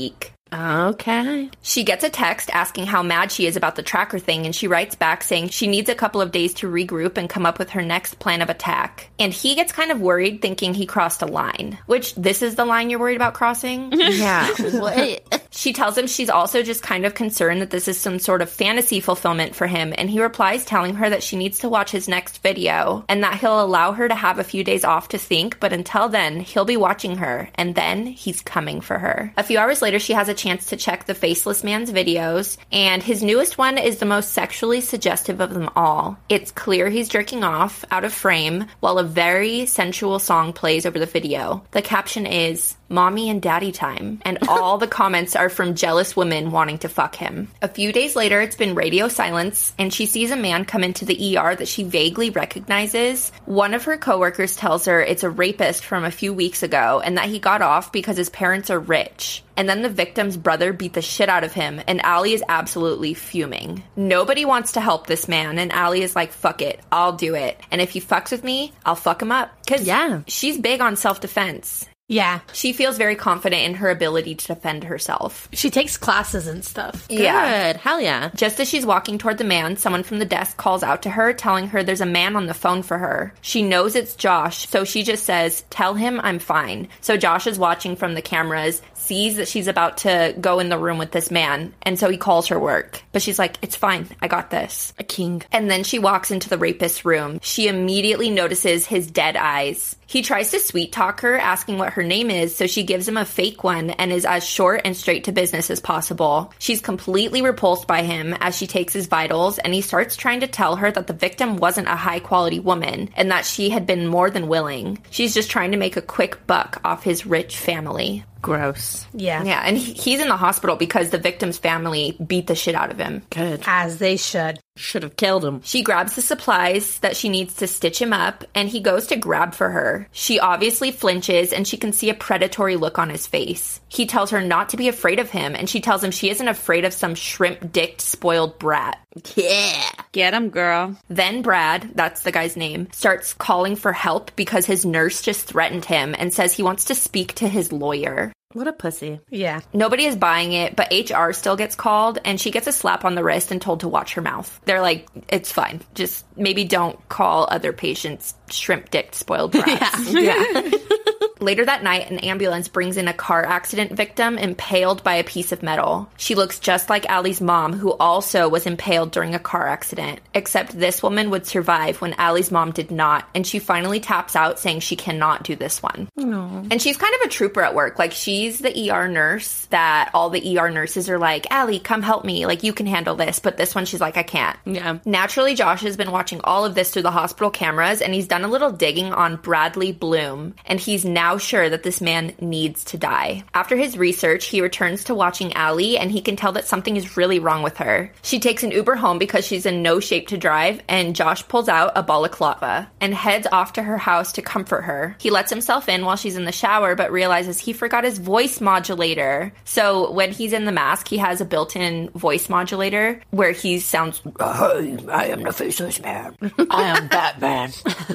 Okay. She gets a text asking how mad she is about the tracker thing, and she writes back saying she needs a couple of days to regroup and come up with her next plan of attack. And he gets kind of worried, thinking he crossed a line, which this is the line you're worried about crossing? Yeah. What? She tells him she's also just kind of concerned that this is some sort of fantasy fulfillment for him, and he replies telling her that she needs to watch his next video and that he'll allow her to have a few days off to think, but until then, he'll be watching her, and then he's coming for her. A few hours later, she has a chance to check the Faceless Man's videos, and his newest one is the most sexually suggestive of them all. It's clear he's jerking off out of frame while a very sensual song plays over the video. The caption is, "Mommy and Daddy time," and all the comments are from jealous women wanting to fuck him. A few days later, it's been radio silence, and she sees a man come into the ER that she vaguely recognizes. One of her coworkers tells her it's a rapist from a few weeks ago and that he got off because his parents are rich. And then the victim's brother beat the shit out of him, and Allie is absolutely fuming. Nobody wants to help this man, and Allie is like, fuck it, I'll do it. And if he fucks with me, I'll fuck him up. Because she's big on self-defense. Yeah. She feels very confident in her ability to defend herself. She takes classes and stuff. Yeah. Good. Hell yeah. Just as she's walking toward the man, someone from the desk calls out to her, telling her there's a man on the phone for her. She knows it's Josh, so she just says, "Tell him I'm fine." So Josh is watching from the cameras, sees that she's about to go in the room with this man, and so he calls her work. But she's like, "It's fine. I got this." A king. And then she walks into the rapist's room. She immediately notices his dead eyes. He tries to sweet talk her, asking what her name is, so she gives him a fake one and is as short and straight to business as possible. She's completely repulsed by him as she takes his vitals, and he starts trying to tell her that the victim wasn't a high-quality woman and that she had been more than willing. She's just trying to make a quick buck off his rich family. Gross. Yeah. Yeah, and he's in the hospital because the victim's family beat the shit out of him. Good. As they should. Should have killed him. She grabs the supplies that she needs to stitch him up, and he goes to grab for her. She obviously flinches, and she can see a predatory look on his face. He tells her not to be afraid of him, and she tells him she isn't afraid of some shrimp-dicked spoiled brat. Yeah. Get him, girl. Then Brad, that's the guy's name, starts calling for help because his nurse just threatened him and says he wants to speak to his lawyer. What a pussy. Yeah. Nobody is buying it, but HR still gets called, and she gets a slap on the wrist and told to watch her mouth. They're like, it's fine. Just maybe don't call other patients shrimp-dicked spoiled brats. Yeah. Later that night, an ambulance brings in a car accident victim impaled by a piece of metal. She looks just like Allie's mom, who also was impaled during a car accident, except this woman would survive when Allie's mom did not, and she finally taps out saying she cannot do this one. No. And she's kind of a trooper at work. Like, she's the ER nurse that all the ER nurses are like, Allie, come help me. Like, you can handle this. But this one, she's like, I can't. Yeah. Naturally, Josh has been watching all of this through the hospital cameras, and he's done a little digging on Bradley Bloom, and he's now sure that this man needs to die. After his research, he returns to watching Allie, and he can tell that something is really wrong with her. She takes an Uber home because she's in no shape to drive, and Josh pulls out a balaclava and heads off to her house to comfort her. He lets himself in while she's in the shower, but realizes he forgot his voice modulator. So when he's in the mask, he has a built-in voice modulator where he sounds, "Hey, I am the Faceless Man. I am Batman."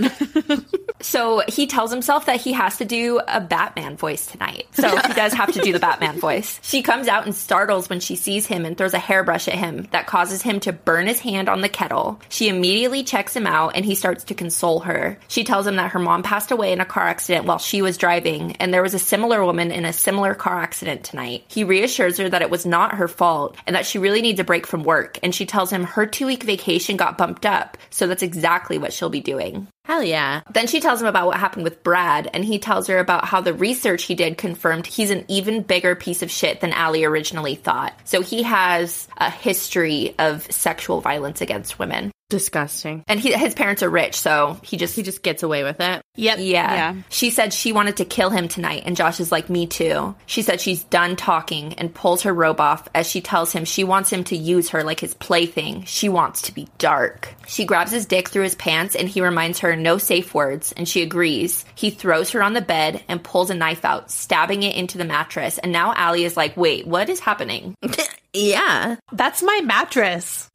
So he tells himself that he has to do a Batman voice tonight. So he does have to do the Batman voice. She comes out and startles when she sees him and throws a hairbrush at him that causes him to burn his hand on the kettle. She immediately checks him out, and he starts to console her. She tells him that her mom passed away in a car accident while she was driving, and there was a similar woman in a similar car accident tonight. He reassures her that it was not her fault and that she really needs a break from work, and she tells him her 2-week vacation got bumped up, so that's exactly what she'll be doing. Hell yeah. Then she tells him about what happened with Brad, and he tells her about how the research he did confirmed he's an even bigger piece of shit than Allie originally thought. So he has a history of sexual violence against women. Disgusting. And his parents are rich, so he just gets away with it. Yep. Yeah. She said she wanted to kill him tonight, and Josh is like, me too. She said she's done talking and pulls her robe off as she tells him she wants him to use her like his plaything. She wants to be dark. She grabs his dick through his pants, and he reminds her no safe words, and she agrees. He throws her on the bed and pulls a knife out, stabbing it into the mattress, and now Allie is like, wait, what is happening? Yeah. That's my mattress.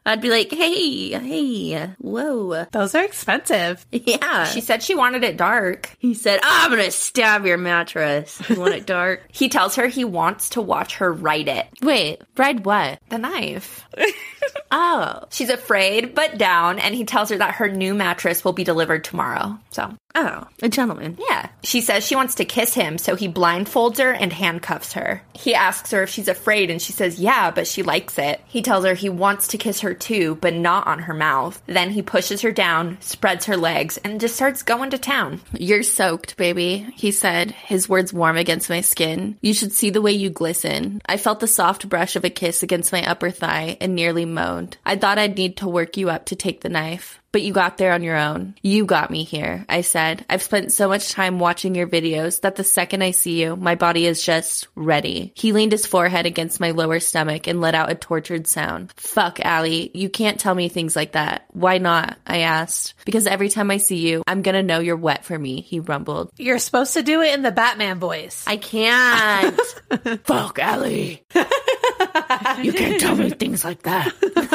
I'd be like, hey, whoa. Those are expensive. Yeah. She said she wanted it dark. He said, I'm going to stab your mattress. You want it dark? He tells her he wants to watch her ride it. Wait, ride what? The knife. Oh. She's afraid but down, and he tells her that her new mattress will be delivered tomorrow. So, oh, a gentleman. Yeah. She says she wants to kiss him, so he blindfolds her and handcuffs her. He asks her if she's afraid, and she says yeah, but she likes it. He tells her he wants to kiss her too, but not on her mouth. Then he pushes her down, spreads her legs, and just starts going to town. You're soaked, baby, he said, his words warm against my skin. You should see the way you glisten. I felt the soft brush of a kiss against my upper thigh and nearly moaned. I thought I'd need to work you up to take the knife. But you got there on your own. You got me here, I said. I've spent so much time watching your videos that the second I see you, my body is just ready. He leaned his forehead against my lower stomach and let out a tortured sound. Fuck, Allie. You can't tell me things like that. Why not? I asked. Because every time I see you, I'm gonna know you're wet for me, he rumbled. You're supposed to do it in the Batman voice. I can't. Fuck, Allie. You can't tell me things like that.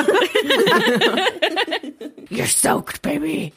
You're soaked, baby.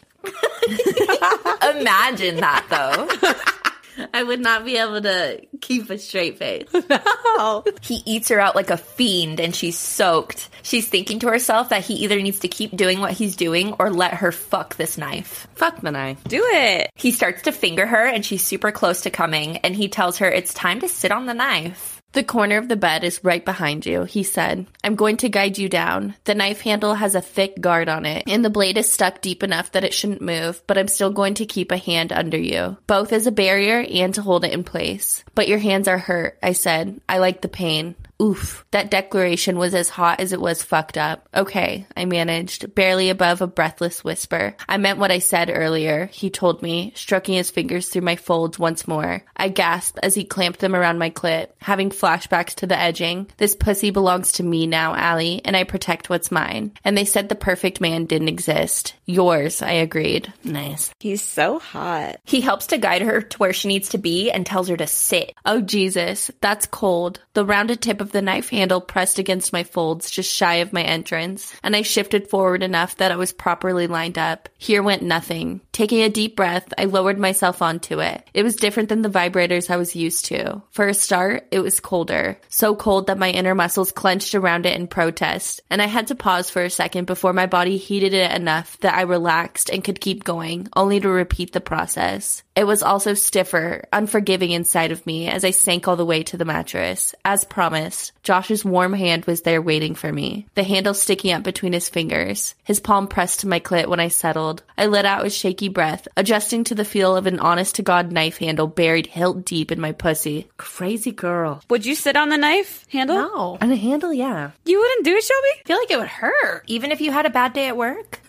Imagine that, though. I would not be able to keep a straight face. No. He eats her out like a fiend, and she's soaked. She's thinking to herself that he either needs to keep doing what he's doing or let her fuck this knife. Fuck the knife. Do it. He starts to finger her, and she's super close to coming, and he tells her it's time to sit on the knife. The corner of the bed is right behind you, he said. I'm going to guide you down. The knife handle has a thick guard on it, and the blade is stuck deep enough that it shouldn't move, but I'm still going to keep a hand under you, both as a barrier and to hold it in place. But your hands are hurt, I said. I like the pain. Oof, that declaration was as hot as it was fucked up. Okay, I managed, barely above a breathless whisper. I meant what I said earlier, he told me, stroking his fingers through my folds once more. I gasped as he clamped them around my clit, having flashbacks to the edging. This pussy belongs to me now, Allie, and I protect what's mine. And they said the perfect man didn't exist. Yours, I agreed. Nice. He's so hot. He helps to guide her to where she needs to be and tells her to sit. Oh, Jesus, that's cold. The rounded tip of the knife handle pressed against my folds just shy of my entrance, and I shifted forward enough that I was properly lined up. Here went nothing. Taking a deep breath, I lowered myself onto it. It was different than the vibrators I was used to. For a start, it was colder. So cold that my inner muscles clenched around it in protest, and I had to pause for a second before my body heated it enough that I relaxed and could keep going, only to repeat the process. It was also stiffer, unforgiving inside of me as I sank all the way to the mattress. As promised, Josh's warm hand was there waiting for me, the handle sticking up between his fingers. His palm pressed to my clit when I settled. I let out a shaky breath, adjusting to the feel of an honest-to-God knife handle buried hilt deep in my pussy. Crazy girl. Would you sit on the knife handle? No. On a handle, yeah. You wouldn't do it, Shelby? I feel like it would hurt. Even if you had a bad day at work?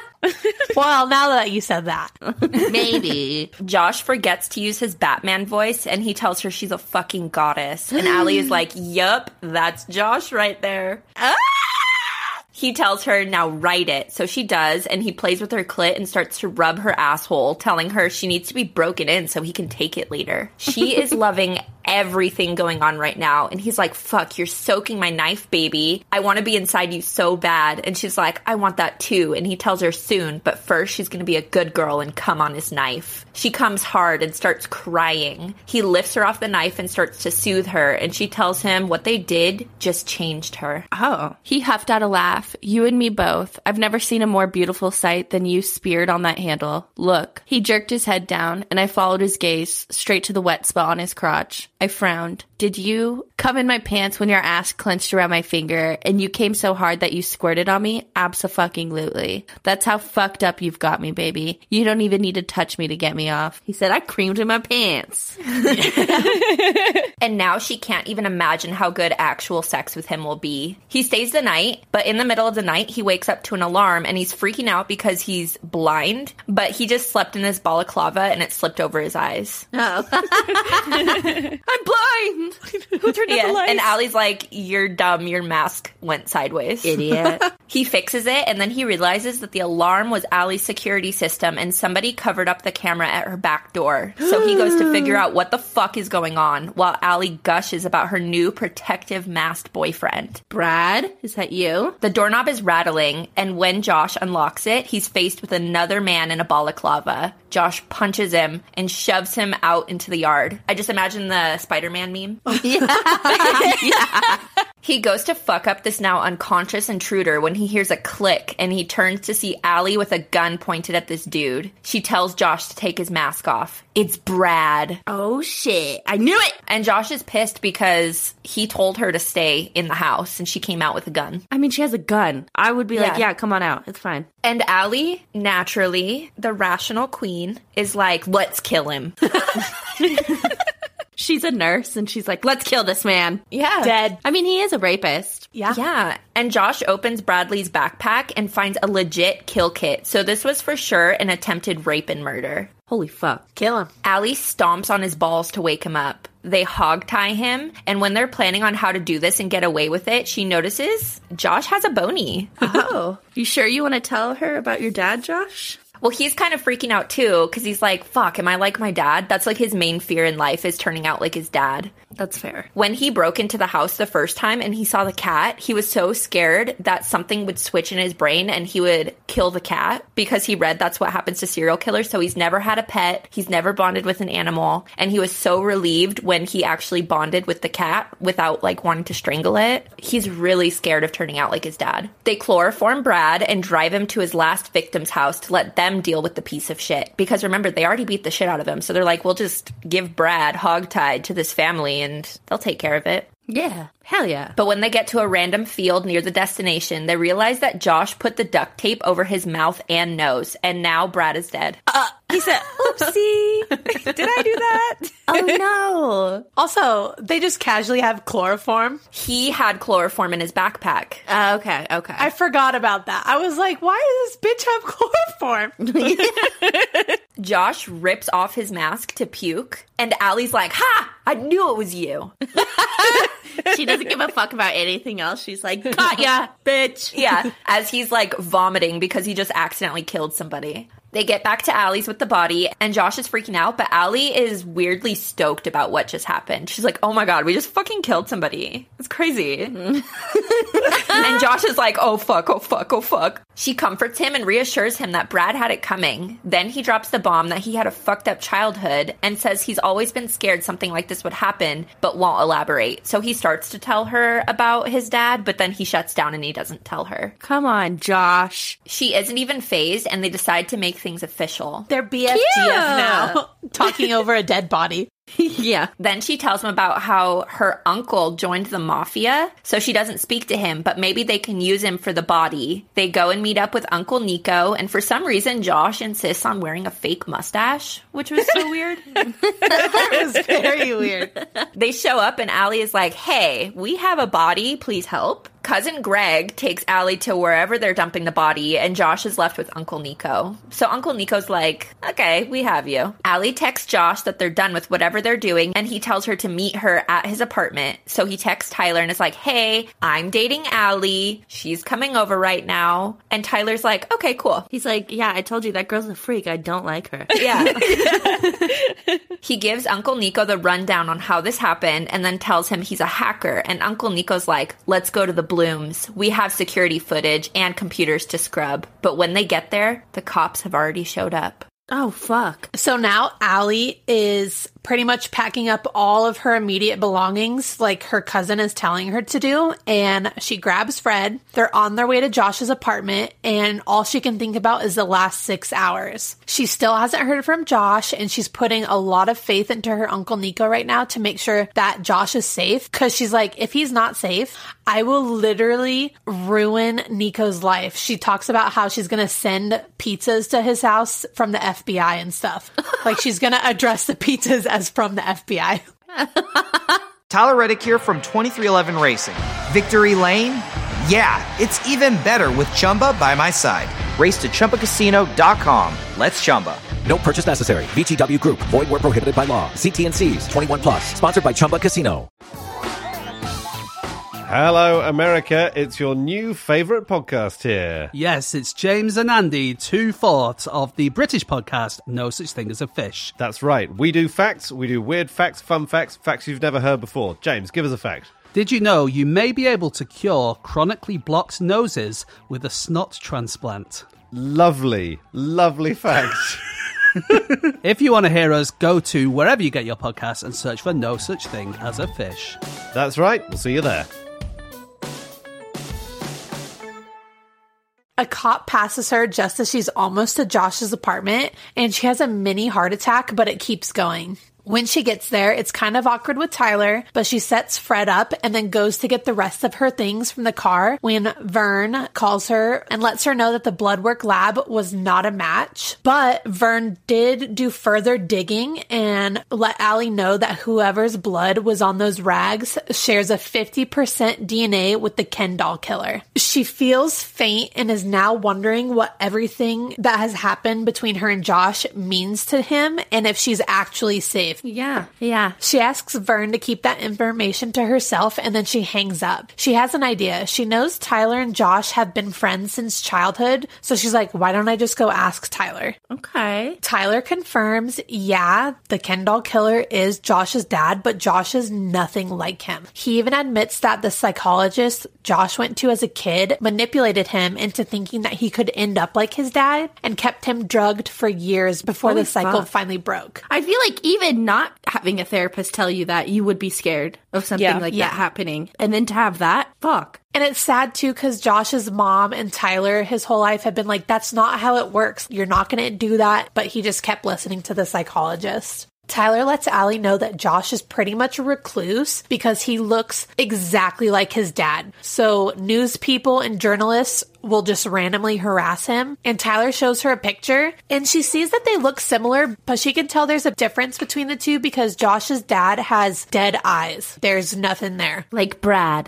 Well, now that you said that. Maybe. Josh forgets to use his Batman voice, and he tells her she's a fucking goddess. And Allie is like, yup, that's Josh right there. He tells her, now write it. So she does, and he plays with her clit and starts to rub her asshole, telling her she needs to be broken in so he can take it later. She is loving everything going on right now. And he's like, fuck, you're soaking my knife, baby. I want to be inside you so bad. And she's like, I want that too. And he tells her soon, but first she's going to be a good girl and come on his knife. She comes hard and starts crying. He lifts her off the knife and starts to soothe her. And she tells him what they did just changed her. Oh. He huffed out a laugh. You and me both. I've never seen a more beautiful sight than you speared on that handle. Look. He jerked his head down, and I followed his gaze straight to the wet spot on his crotch. I frowned. Did you come in my pants when your ass clenched around my finger and you came so hard that you squirted on me? Abso-fucking-lutely. That's how fucked up you've got me, baby. You don't even need to touch me to get me off. He said, I creamed in my pants. And now she can't even imagine how good actual sex with him will be. He stays the night, but in the middle of the night, he wakes up to an alarm and he's freaking out because he's blind, but he just slept in his balaclava and it slipped over his eyes. Oh. I'm blind. Who Who turned out the lights? And Allie's like, you're dumb. Your mask went sideways. Idiot. He fixes it, and then he realizes that the alarm was Allie's security system, and somebody covered up the camera at her back door. So he goes to figure out what the fuck is going on, while Allie gushes about her new protective masked boyfriend. Brad, is that you? The doorknob is rattling, and when Josh unlocks it, he's faced with another man in a balaclava. Josh punches him and shoves him out into the yard. I just imagine the Spider-Man meme. Yeah. He goes to fuck up this now unconscious intruder when he hears a click, and he turns to see Allie with a gun pointed at this dude. She tells Josh to take his mask off. It's Brad. Oh, shit. I knew it! And Josh is pissed because he told her to stay in the house, and she came out with a gun. I mean, she has a gun. I would be like, yeah, come on out. It's fine. And Allie, naturally, the rational queen, is like, let's kill him. She's a nurse, and she's like, let's kill this man. Yeah. Dead. I mean, he is a rapist. Yeah. Yeah. And Josh opens Bradley's backpack and finds a legit kill kit. So this was for sure an attempted rape and murder. Holy fuck. Kill him. Allie stomps on his balls to wake him up. They hog tie him, and when they're planning on how to do this and get away with it, she notices Josh has a bony. Oh. You sure you want to tell her about your dad, Josh? Well, he's kind of freaking out too, because he's like, fuck, am I like my dad? That's like his main fear in life, is turning out like his dad. That's fair. When he broke into the house the first time and he saw the cat, he was so scared that something would switch in his brain and he would kill the cat, because he read that's what happens to serial killers. So he's never had a pet. He's never bonded with an animal. And he was so relieved when he actually bonded with the cat without like wanting to strangle it. He's really scared of turning out like his dad. They chloroform Brad and drive him to his last victim's house to let them deal with the piece of shit. Because remember, they already beat the shit out of him. So they're like, we'll just give Brad hogtied to this family and they'll take care of it. Yeah. Hell yeah. But when they get to a random field near the destination, they realize that Josh put the duct tape over his mouth and nose, and now Brad is dead. He said, oopsie. Did I do that? Oh, no. Also, they just casually have chloroform. He had chloroform in his backpack. Okay. I forgot about that. I was like, why does this bitch have chloroform? Josh rips off his mask to puke, and Allie's like, ha! I knew it was you. She doesn't give a fuck about anything else. She's like, got ya, bitch. Yeah, as he's like vomiting because he just accidentally killed somebody. They get back to Allie's with the body, and Josh is freaking out, but Allie is weirdly stoked about what just happened. She's like, oh my god, we just fucking killed somebody. It's crazy. And Josh is like, oh fuck, oh fuck, oh fuck. She comforts him and reassures him that Brad had it coming. Then he drops the bomb that he had a fucked up childhood and says he's always been scared something like this would happen, but won't elaborate. So he starts to tell her about his dad, but then he shuts down and he doesn't tell her. Come on, Josh. She isn't even fazed, and they decide to make things official. They're BFGF now, talking over a dead body. Yeah. Then she tells him about how her uncle joined the mafia, so she doesn't speak to him, but maybe they can use him for the body. They go and meet up with Uncle Nico, and for some reason, Josh insists on wearing a fake mustache, which was so weird. That was very weird. They show up, and Allie is like, hey, we have a body, please help. Cousin Greg takes Allie to wherever they're dumping the body, and Josh is left with Uncle Nico. So Uncle Nico's like, okay, we have you. Allie texts Josh that they're done with whatever they're doing, and he tells her to meet her at his apartment. So he texts Tyler and is like, hey, I'm dating Allie. She's coming over right now. And Tyler's like, okay, cool. He's like, yeah, I told you that girl's a freak. I don't like her. Yeah. He gives Uncle Nico the rundown on how this happened and then tells him he's a hacker. And Uncle Nico's like, let's go to the Blooms. We have security footage and computers to scrub. But when they get there, the cops have already showed up. Oh, fuck. So now Allie is pretty much packing up all of her immediate belongings like her cousin is telling her to do, and she grabs Fred. They're on their way to Josh's apartment, and all she can think about is the last 6 hours. She still hasn't heard from Josh, and she's putting a lot of faith into her Uncle Nico right now to make sure that Josh is safe, because she's like, if he's not safe, I will literally ruin Nico's life. She talks about how she's going to send pizzas to his house from the FBI and stuff. Like, she's going to address the pizzas as from the FBI. Tyler Reddick here from 2311 Racing. Victory Lane? Yeah, it's even better with Chumba by my side. Race to ChumbaCasino.com. Let's Chumba. No purchase necessary. VGW Group. Void where prohibited by law. See T&Cs. 21+. Sponsored by Chumba Casino. Hello, America. It's your new favourite podcast here. Yes, it's James and Andy, 2/4 of the British podcast No Such Thing as a Fish. That's right. We do facts, we do weird facts, fun facts, facts you've never heard before. James, give us a fact. Did you know you may be able to cure chronically blocked noses with a snot transplant? Lovely, lovely facts. If you want to hear us, go to wherever you get your podcasts and search for No Such Thing as a Fish. That's right. We'll see you there. A cop passes her just as she's almost to Josh's apartment, and she has a mini heart attack, but it keeps going. When she gets there, it's kind of awkward with Tyler, but she sets Fred up and then goes to get the rest of her things from the car when Vern calls her and lets her know that the blood work lab was not a match. But Vern did do further digging and let Allie know that whoever's blood was on those rags shares a 50% DNA with the Ken doll killer. She feels faint and is now wondering what everything that has happened between her and Josh means to him and if she's actually safe. Yeah. She asks Vern to keep that information to herself and then she hangs up. She has an idea. She knows Tyler and Josh have been friends since childhood, so she's like, why don't I just go ask Tyler? Okay. Tyler confirms, yeah, the Ken doll killer is Josh's dad, but Josh is nothing like him. He even admits that the psychologist Josh went to as a kid manipulated him into thinking that he could end up like his dad and kept him drugged for years before the cycle finally broke. I feel like even not having a therapist tell you that, you would be scared of something like that happening. And then to have that, fuck. And it's sad too because Josh's mom and Tyler his whole life have been like, that's not how it works. You're not going to do that. But he just kept listening to the psychologist. Tyler lets Allie know that Josh is pretty much a recluse because he looks exactly like his dad. So news people and journalists will just randomly harass him. And Tyler shows her a picture and she sees that they look similar, but she can tell there's a difference between the two because Josh's dad has dead eyes. There's nothing there. Like Brad.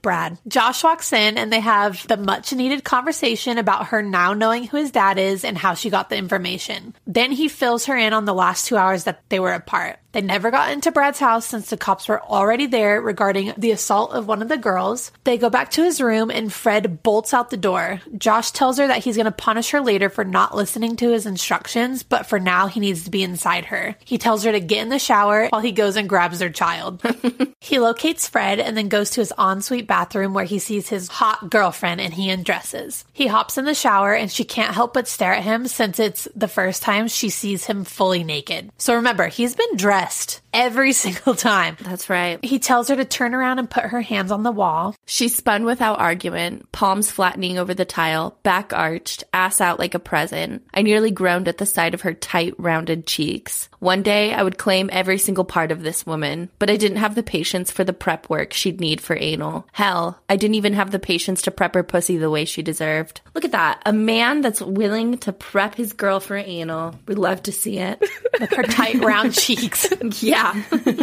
Josh walks in and they have the much needed conversation about her now knowing who his dad is and how she got the information. Then he fills her in on the last 2 hours that they were apart. They never got into Brad's house since the cops were already there regarding the assault of one of the girls. They go back to his room and Fred bolts out the door. Josh tells her that he's going to punish her later for not listening to his instructions, but for now he needs to be inside her. He tells her to get in the shower while he goes and grabs their child. He locates Fred and then goes to his ensuite bathroom where he sees his hot girlfriend and he undresses. He hops in the shower and she can't help but stare at him since it's the first time she sees him fully naked. So remember, he's been dressed every single time. That's right. He tells her to turn around and put her hands on the wall. She spun without argument, palms flattening over the tile, back arched, ass out like a present. I nearly groaned at the sight of her tight, rounded cheeks. One day, I would claim every single part of this woman, but I didn't have the patience for the prep work she'd need for anal. Hell, I didn't even have the patience to prep her pussy the way she deserved. Look at that. A man that's willing to prep his girl for anal. We'd love to see it. With her tight, round cheeks. Yeah.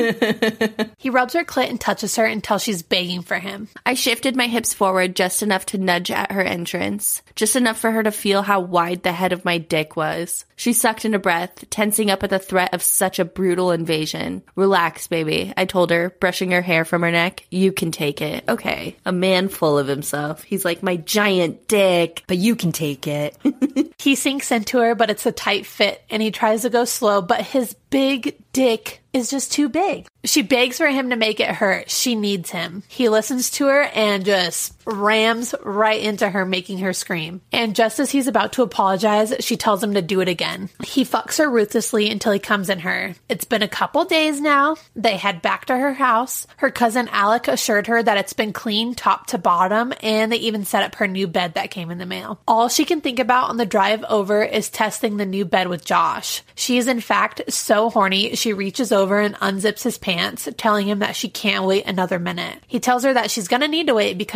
He rubs her clit and touches her until she's begging for him. I shifted my hips forward just enough to nudge at her entrance, just enough for her to feel how wide the head of my dick was. She sucked in a breath, tensing up at the threat of such a brutal invasion. Relax, baby, I told her, brushing her hair from her neck. You can take it. Okay. A man full of himself. He's like, my giant dick, but you can take it. He sinks into her, but it's a tight fit, and he tries to go slow, but his big dick is just too big. She begs for him to make it hurt. She needs him. He listens to her and just rams right into her, making her scream. And just as he's about to apologize, she tells him to do it again. He fucks her ruthlessly until he comes in her. It's been a couple days now. They head back to her house. Her cousin Alec assured her that it's been clean top to bottom, and they even set up her new bed that came in the mail. All she can think about on the drive over is testing the new bed with Josh. She is in fact so horny, she reaches over and unzips his pants, telling him that she can't wait another minute. He tells her that she's gonna need to wait because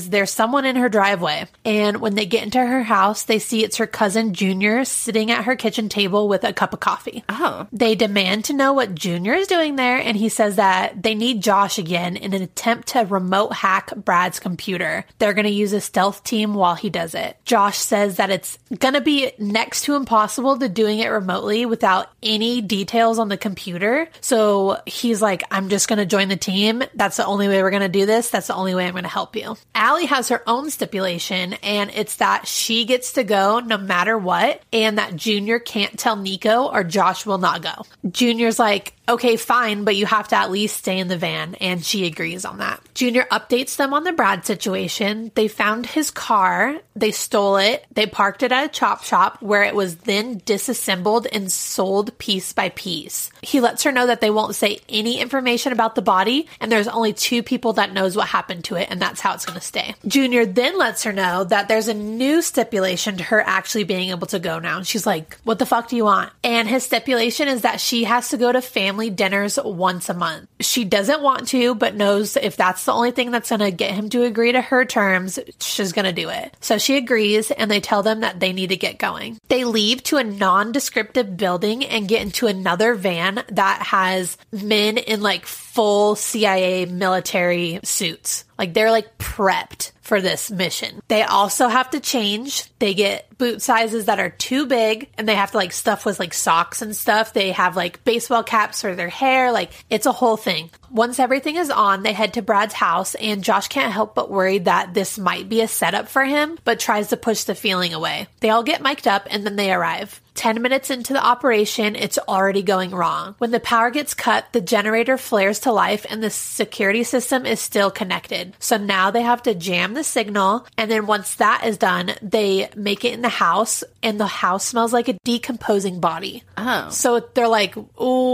there's someone in her driveway. And when they get into her house, they see it's her cousin Junior sitting at her kitchen table with a cup of coffee. Oh. They demand to know what Junior is doing there, and he says that they need Josh again in an attempt to remote hack Brad's computer. They're going to use a stealth team while he does it. Josh says that it's going to be next to impossible to doing it remotely without any details on the computer. So he's like, I'm just going to join the team. That's the only way we're going to do this. That's the only way I'm going to help you. Allie has her own stipulation, and it's that she gets to go no matter what, and that Junior can't tell Nico or Josh will not go. Junior's like, okay, fine, but you have to at least stay in the van, and she agrees on that. Junior updates them on the Brad situation. They found his car, they stole it, they parked it at a chop shop where it was then disassembled and sold piece by piece. He lets her know that they won't say any information about the body, and there's only 2 people that knows what happened to it, and that's how it's going to stay. Junior then lets her know that there's a new stipulation to her actually being able to go now. And she's like, what the fuck do you want? And his stipulation is that she has to go to family dinners once a month. She doesn't want to, but knows if that's the only thing that's going to get him to agree to her terms, she's going to do it. So she agrees, and they tell them that they need to get going. They leave to a non-descriptive building and get into another van that has men in like full CIA military suits. Like they're like prepped for this mission. They also have to change. They get boot sizes that are too big, and they have to like stuff with like socks and stuff. They have like baseball caps for their hair. Like it's a whole thing. Once everything is on, they head to Brad's house, and Josh can't help but worry that this might be a setup for him, but tries to push the feeling away. They all get mic'd up, and then they arrive. 10 minutes into the operation, it's already going wrong. When the power gets cut, the generator flares to life and the security system is still connected. So now they have to jam the signal, and then once that is done, they make it in the house, and the house smells like a decomposing body. Oh. So they're like, ooh,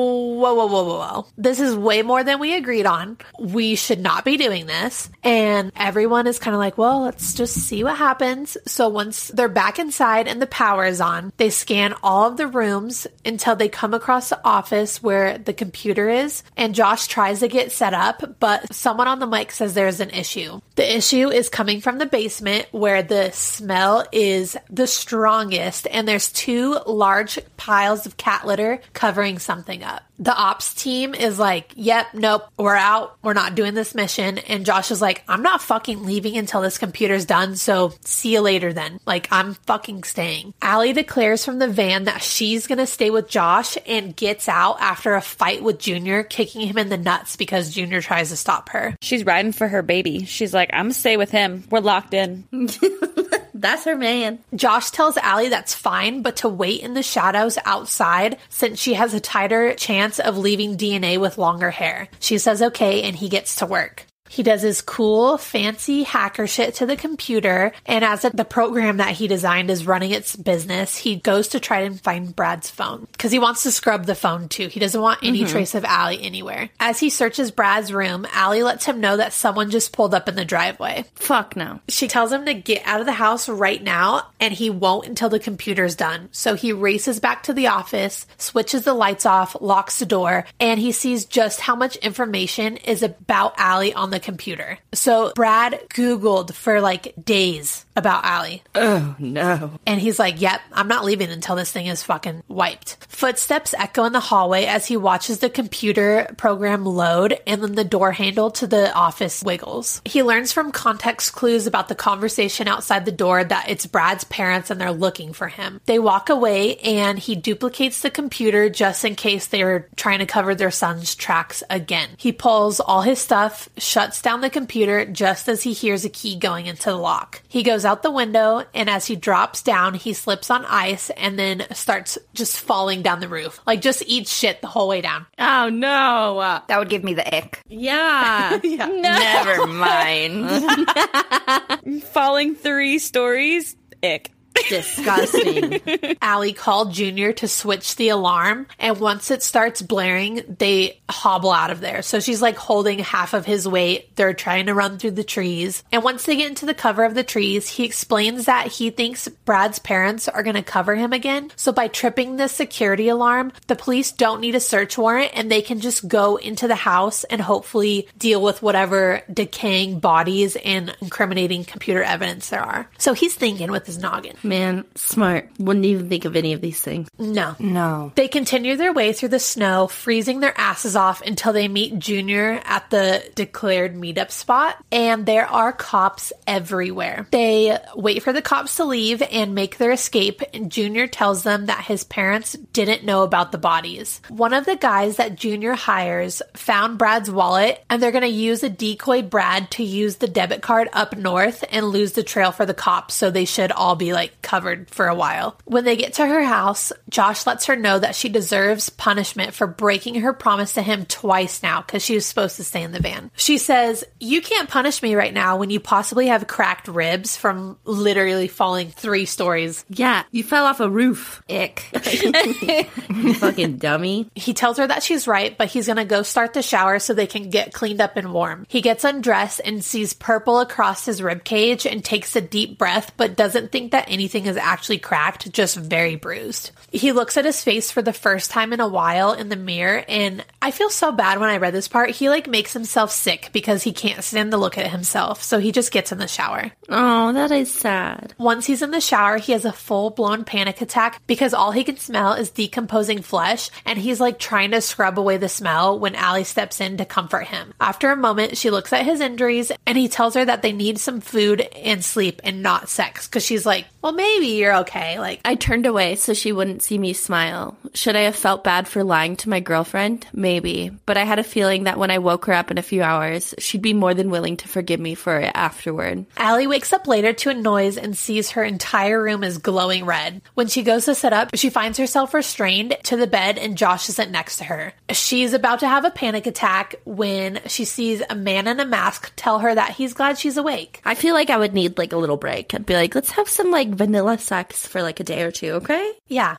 whoa. This is way more than we agreed on. We should not be doing this. And everyone is kind of like, well, let's just see what happens. So once they're back inside and the power is on, they scan all of the rooms until they come across the office where the computer is, and Josh tries to get set up, but someone on the mic says there's an issue. The issue is coming from the basement where the smell is the strongest, and there's 2 large piles of cat litter covering something up. The ops team is like, yep, nope, we're out. We're not doing this mission. And Josh is like, I'm not fucking leaving until this computer's done. So see you later then. Like, I'm fucking staying. Allie declares from the van that she's going to stay with Josh and gets out after a fight with Junior, kicking him in the nuts because Junior tries to stop her. She's riding for her baby. She's like, I'm going to stay with him. We're locked in. That's her man. Josh tells Allie that's fine, but to wait in the shadows outside since she has a tighter chance of leaving DNA with longer hair. She says okay, and he gets to work. He does his cool, fancy hacker shit to the computer, and as the program that he designed is running its business, he goes to try and find Brad's phone, because he wants to scrub the phone too. He doesn't want any trace of Allie anywhere. As he searches Brad's room, Allie lets him know that someone just pulled up in the driveway. Fuck no. She tells him to get out of the house right now, and he won't until the computer's done. So he races back to the office, switches the lights off, locks the door, and he sees just how much information is about Allie on the computer. So Brad Googled for like days about Allie. Oh no. And he's like, yep, I'm not leaving until this thing is fucking wiped. Footsteps echo in the hallway as he watches the computer program load, and then the door handle to the office wiggles. He learns from context clues about the conversation outside the door that it's Brad's parents and they're looking for him. They walk away, and he duplicates the computer just in case they're trying to cover their son's tracks again. He pulls all his stuff, shuts down the computer just as he hears a key going into the lock. He goes out the window, and as he drops down, he slips on ice and then starts just falling down the roof. Like, just eats shit the whole way down. Oh no. That would give me the ick. Yeah. Yeah. No. Never mind. Falling 3 stories, ick. Disgusting. Allie called Junior to switch the alarm, and once it starts blaring, they hobble out of there. So she's like holding half of his weight. They're trying to run through the trees. And once they get into the cover of the trees, he explains that he thinks Brad's parents are going to cover him again. So by tripping the security alarm, the police don't need a search warrant and they can just go into the house and hopefully deal with whatever decaying bodies and incriminating computer evidence there are. So he's thinking with his noggin. Man, smart. Wouldn't even think of any of these things. No. They continue their way through the snow, freezing their asses off until they meet Junior at the declared meetup spot. And there are cops everywhere. They wait for the cops to leave and make their escape. And Junior tells them that his parents didn't know about the bodies. One of the guys that Junior hires found Brad's wallet, and they're going to use a decoy Brad to use the debit card up north and lose the trail for the cops. So they should all be like covered for a while. When they get to her house, Josh lets her know that she deserves punishment for breaking her promise to him twice now because she was supposed to stay in the van. She says, "You can't punish me right now when you possibly have cracked ribs from literally falling 3 stories." Yeah, you fell off a roof. Ick. You fucking dummy. He tells her that she's right, but he's going to go start the shower so they can get cleaned up and warm. He gets undressed and sees purple across his ribcage and takes a deep breath, but doesn't think that anything is actually cracked, just very bruised. He looks at his face for the first time in a while in the mirror, and I feel so bad when I read this part. He like makes himself sick because he can't stand the look at himself, so he just gets in the shower. Oh, that is sad. Once he's in the shower, he has a full-blown panic attack because all he can smell is decomposing flesh, and he's like trying to scrub away the smell when Allie steps in to comfort him. After a moment, she looks at his injuries, and he tells her that they need some food and sleep and not sex, because she's like, well, maybe you're okay. Like, I turned away so she wouldn't see me smile. Should I have felt bad for lying to my girlfriend? Maybe. But I had a feeling that when I woke her up in a few hours, she'd be more than willing to forgive me for it afterward. Allie wakes up later to a noise and sees her entire room is glowing red. When she goes to sit up, she finds herself restrained to the bed and Josh isn't next to her. She's about to have a panic attack when she sees a man in a mask tell her that he's glad she's awake. I feel like I would need like a little break. I'd be like, let's have some like vanilla sex for like a day or two, okay? Yeah.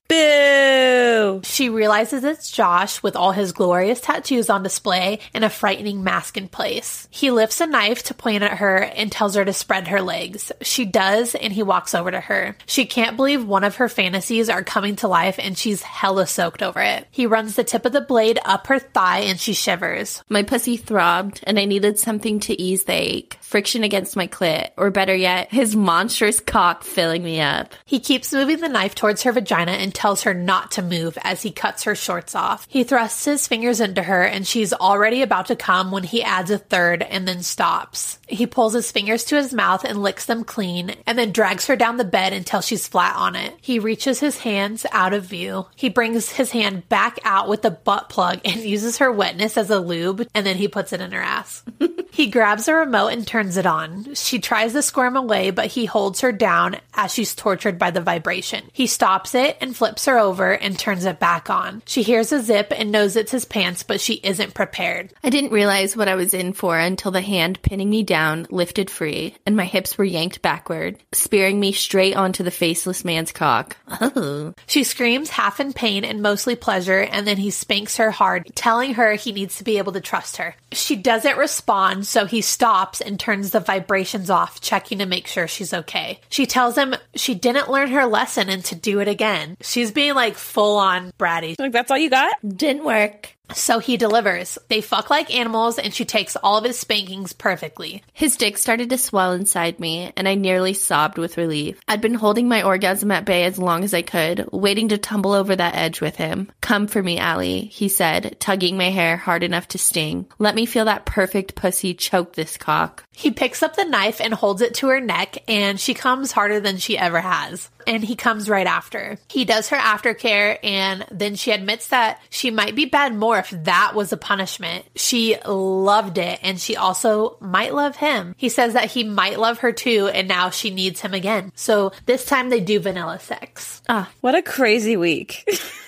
Boo! She realizes it's Josh with all his glorious tattoos on display and a frightening mask in place. He lifts a knife to point at her and tells her to spread her legs. She does, and he walks over to her. She can't believe one of her fantasies are coming to life, and she's hella soaked over it. He runs the tip of the blade up her thigh, and she shivers. My pussy throbbed, and I needed something to ease the ache. Friction against my clit, or better yet, his monstrous cock filling me up. He keeps moving the knife towards her vagina and tells her not to move as he cuts her shorts off. He thrusts his fingers into her, and she's already about to come when he adds a third and then stops. He pulls his fingers to his mouth and licks them clean, and then drags her down the bed until she's flat on it. He reaches his hands out of view. He brings his hand back out with the butt plug and uses her wetness as a lube, and then he puts it in her ass. He grabs a remote and turns it on. She tries to squirm away, but he holds her down as she's tortured by the vibration. He stops it and flips her over and turns it back on. She hears a zip and knows it's his pants, but she isn't prepared. I didn't realize what I was in for until the hand pinning me down lifted free and my hips were yanked backward, spearing me straight onto the faceless man's cock. Oh. She screams half in pain and mostly pleasure, and then he spanks her hard, telling her he needs to be able to trust her. She doesn't respond, so he stops and turns the vibrations off, checking to make sure she's okay. She tells him she didn't learn her lesson and to do it again. She's being like full on bratty. Like, that's all you got? Didn't work. So he delivers. They fuck like animals, and she takes all of his spankings perfectly. His dick started to swell inside me, and I nearly sobbed with relief. I'd been holding my orgasm at bay as long as I could, waiting to tumble over that edge with him. Come for me, Allie, he said, tugging my hair hard enough to sting. Let me feel that perfect pussy choke this cock. He picks up the knife and holds it to her neck, and she comes harder than she ever has. And he comes right after. He does her aftercare, and then she admits that she might be bad more if that was a punishment. She loved it, and she also might love him. He says that he might love her too, and now she needs him again. So this time they do vanilla sex. What a crazy week.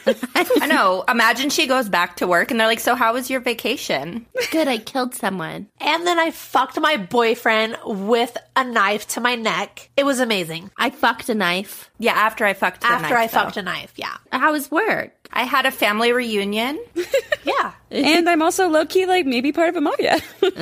I know. Imagine she goes back to work and they're like, so how was your vacation? Good, I killed someone. And then I fucked my boyfriend with a knife to my neck. It was amazing. I fucked a knife. Yeah, after I fucked the knife. After I fucked a knife, yeah. How was work? I had a family reunion. Yeah. And I'm also low-key, like, maybe part of a mafia.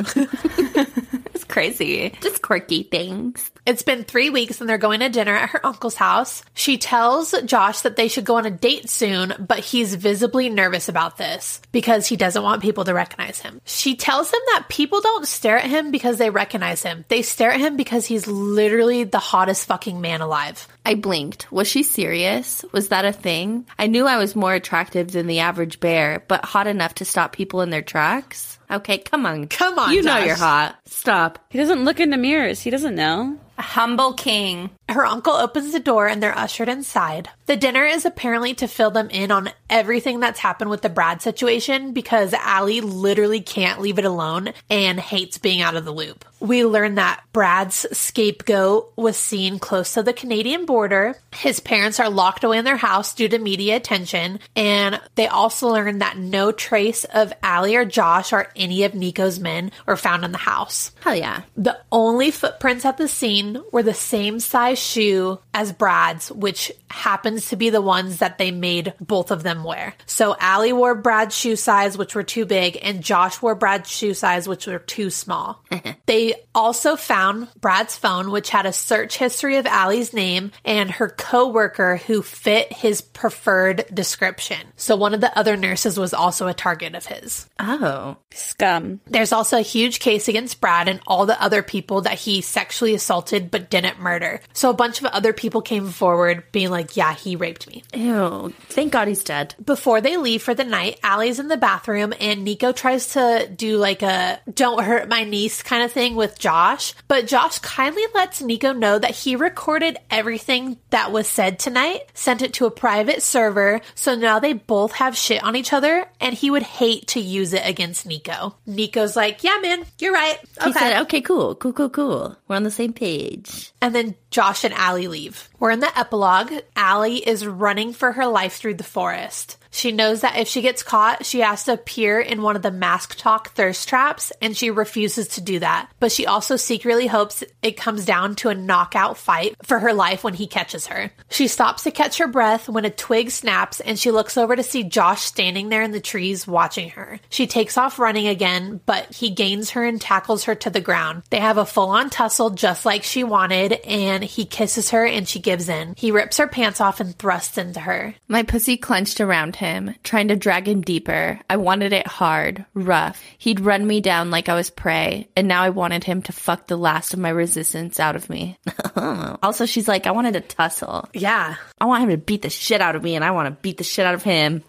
It's crazy. Just quirky things. It's been 3 weeks and they're going to dinner at her uncle's house. She tells Josh that they should go on a date soon, but he's visibly nervous about this because he doesn't want people to recognize him. She tells him that people don't stare at him because they recognize him. They stare at him because he's literally the hottest fucking man alive. I blinked. Was she serious? Was that a thing? I knew I was more attractive than the average bear, but hot enough to stop people in their tracks? Okay, come on. Come on, You know Josh. you're hot. Stop. He doesn't look in the mirrors. He doesn't know. A humble king. Her uncle opens the door and they're ushered inside. The dinner is apparently to fill them in on everything that's happened with the Brad situation because Allie literally can't leave it alone and hates being out of the loop. We learn that Brad's scapegoat was seen close to the Canadian border. His parents are locked away in their house due to media attention. And they also learn that no trace of Allie or Josh or any of Nico's men were found in the house. Hell yeah. The only footprints at the scene were the same size shoe as Brad's, which happens to be the ones that they made both of them wear. So Allie wore Brad's shoe size, which were too big, and Josh wore Brad's shoe size, which were too small. They also found Brad's phone, which had a search history of Allie's name and her co-worker who fit his preferred description. So one of the other nurses was also a target of his. Oh. Scum. There's also a huge case against Brad and all the other people that he sexually assaulted but didn't murder. So a bunch of other people came forward being like, yeah, he raped me. Ew. Thank God he's dead. Before they leave for the night, Allie's in the bathroom and Nico tries to do like a don't hurt my niece kind of thing with Josh. But Josh kindly lets Nico know that he recorded everything that was said tonight, sent it to a private server. So now they both have shit on each other and he would hate to use it against Nico. Nico's like, yeah, man, you're right. He said, okay, cool. We're on the same page. And then Josh and Allie leave. We're in the epilogue. Allie is running for her life through the forest. She knows that if she gets caught, she has to appear in one of the Mask Talk thirst traps, and she refuses to do that. But she also secretly hopes it comes down to a knockout fight for her life when he catches her. She stops to catch her breath when a twig snaps, and she looks over to see Josh standing there in the trees watching her. She takes off running again, but he gains her and tackles her to the ground. They have a full-on tussle just like she wanted, and he kisses her and she gives in. He rips her pants off and thrusts into her. My pussy clenched around him, trying to drag him deeper. I wanted it hard, rough. He'd run me down like I was prey, and now I wanted him to fuck the last of my resistance out of me. Also, she's like, I wanted to tussle. Yeah. I want him to beat the shit out of me, and I want to beat the shit out of him.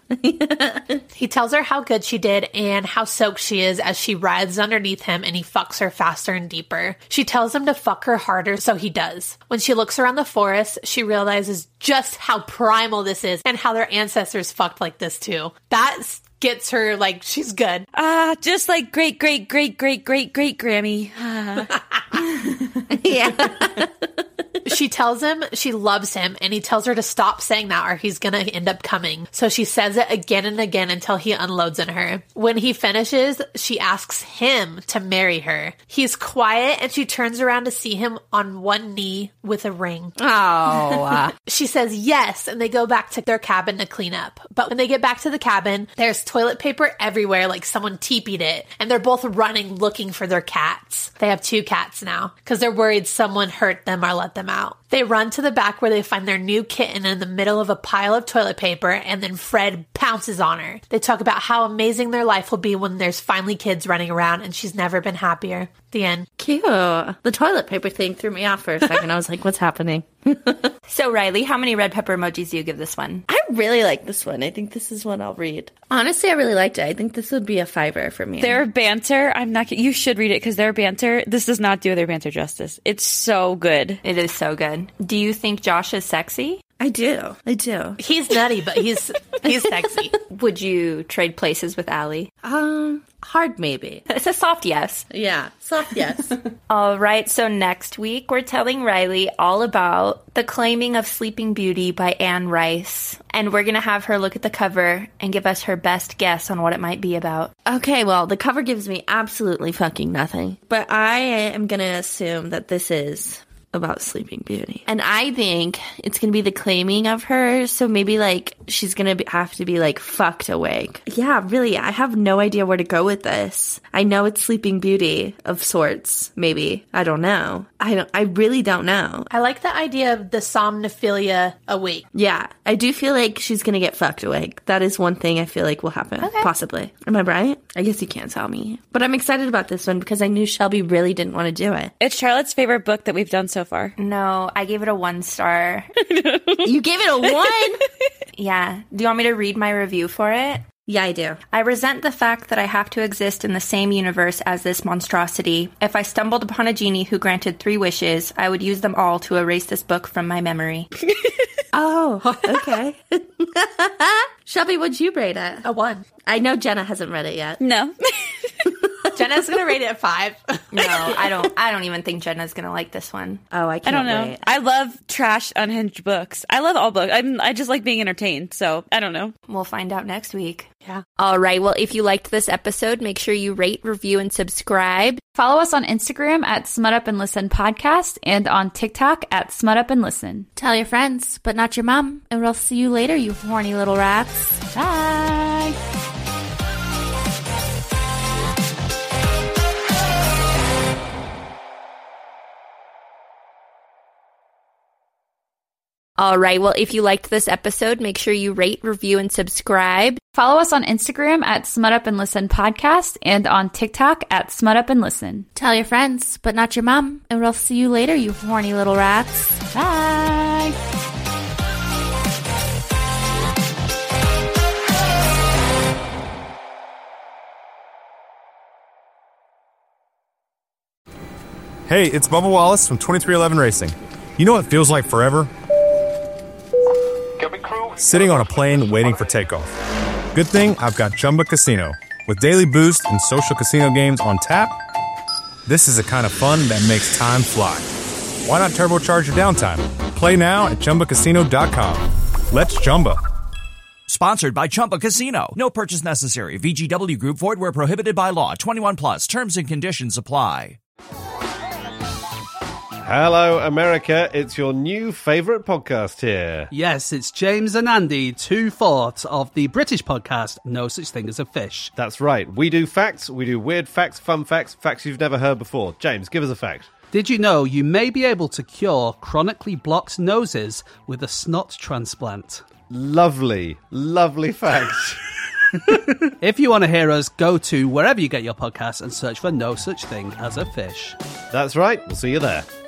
He tells her how good she did and how soaked she is as she writhes underneath him, and he fucks her faster and deeper. She tells him to fuck her harder, so he does. When she looks around the forest, she realizes just how primal this is and how their ancestors fucked like this too. That gets her like, she's good. Just like great Grammy. Yeah. She tells him she loves him, and he tells her to stop saying that or he's gonna end up coming. So she says it again and again until he unloads in her. When he finishes, she asks him to marry her. He's quiet and she turns around to see him on one knee with a ring. Oh. She says yes, and they go back to their cabin to clean up. But when they get back to the cabin, there's toilet paper everywhere, like someone teepeed it, and they're both running looking for their cats. They have 2 cats now because they're worried someone hurt them or let them out. They run to the back where they find their new kitten in the middle of a pile of toilet paper, and then Fred pounces on her. They talk about how amazing their life will be when there's finally kids running around, and she's never been happier. The end. Cute. The toilet paper thing threw me off for a second. I was like, what's happening? So, Riley, how many red pepper emojis do you give this one? I really like this one. I think this is one I'll read. Honestly, I really liked it. I think this would be a 5 for me. Their banter, you should read it because their banter, this does not do their banter justice. It's so good. It is so good. Do you think Josh is sexy? I do. He's nutty, but he's sexy. Would you trade places with Allie? Hard maybe. It's a soft yes. Yeah, soft yes. All right, so next week we're telling Riley all about The Claiming of Sleeping Beauty by Anne Rice. And we're going to have her look at the cover and give us her best guess on what it might be about. Okay, well, the cover gives me absolutely fucking nothing. But I am going to assume that this is about Sleeping Beauty. And I think it's going to be the claiming of her, so maybe, like, she's going to have to be, like, fucked awake. Yeah, really, I have no idea where to go with this. I know it's Sleeping Beauty of sorts, maybe. I don't know. I really don't know. I like the idea of the somnophilia awake. Yeah, I do feel like she's going to get fucked awake. That is one thing I feel like will happen. Okay. Possibly. Am I right? I guess you can't tell me. But I'm excited about this one because I knew Shelby really didn't want to do it. It's Charlotte's favorite book that we've done so far. No, I gave it a 1 star. You gave it a 1? Yeah. Do you want me to read my review for it? Yeah, I do. I resent the fact that I have to exist in the same universe as this monstrosity. If I stumbled upon a genie who granted 3 wishes, I would use them all to erase this book from my memory. Oh, okay. Shelby, what'd you rate it? A 1. I know Jenna hasn't read it yet. No. Jenna's gonna rate it a 5. No, I don't even think Jenna's gonna like this one. Oh, I can't I don't know. wait. I love trash, unhinged books. I love all books. I just like being entertained, so I don't know. We'll find out next week. Yeah. All right. Well, if you liked this episode, make sure you rate, review, and subscribe. Follow us on Instagram at Smut Up and Listen Podcast and on TikTok at Smut Up and Listen. Tell your friends, but not your mom, and we'll see you later, you horny little rats. Bye. All right. Well, if you liked this episode, make sure you rate, review, and subscribe. Follow us on Instagram at Smut Up and Listen Podcast and on TikTok at Smut Up and Listen. Tell your friends, but not your mom, and we'll see you later, you horny little rats. Bye. Hey, it's Bubba Wallace from 2311 Racing. You know what feels like forever? Sitting on a plane waiting for takeoff. Good thing I've got Chumba Casino. With daily boost and social casino games on tap, this is the kind of fun that makes time fly. Why not turbocharge your downtime? Play now at ChumbaCasino.com. Let's Chumba. Sponsored by Chumba Casino. No purchase necessary. VGW Group. Void where prohibited by law. 21 plus. Terms and conditions apply. Hello, America. It's your new favourite podcast here. Yes, it's James and Andy, 2/4 of the British podcast No Such Thing as a Fish. That's right. We do facts, we do weird facts, fun facts, facts you've never heard before. James, give us a fact. Did you know you may be able to cure chronically blocked noses with a snot transplant? Lovely, lovely fact. If you want to hear us, go to wherever you get your podcasts and search for No Such Thing as a Fish. That's right. We'll see you there.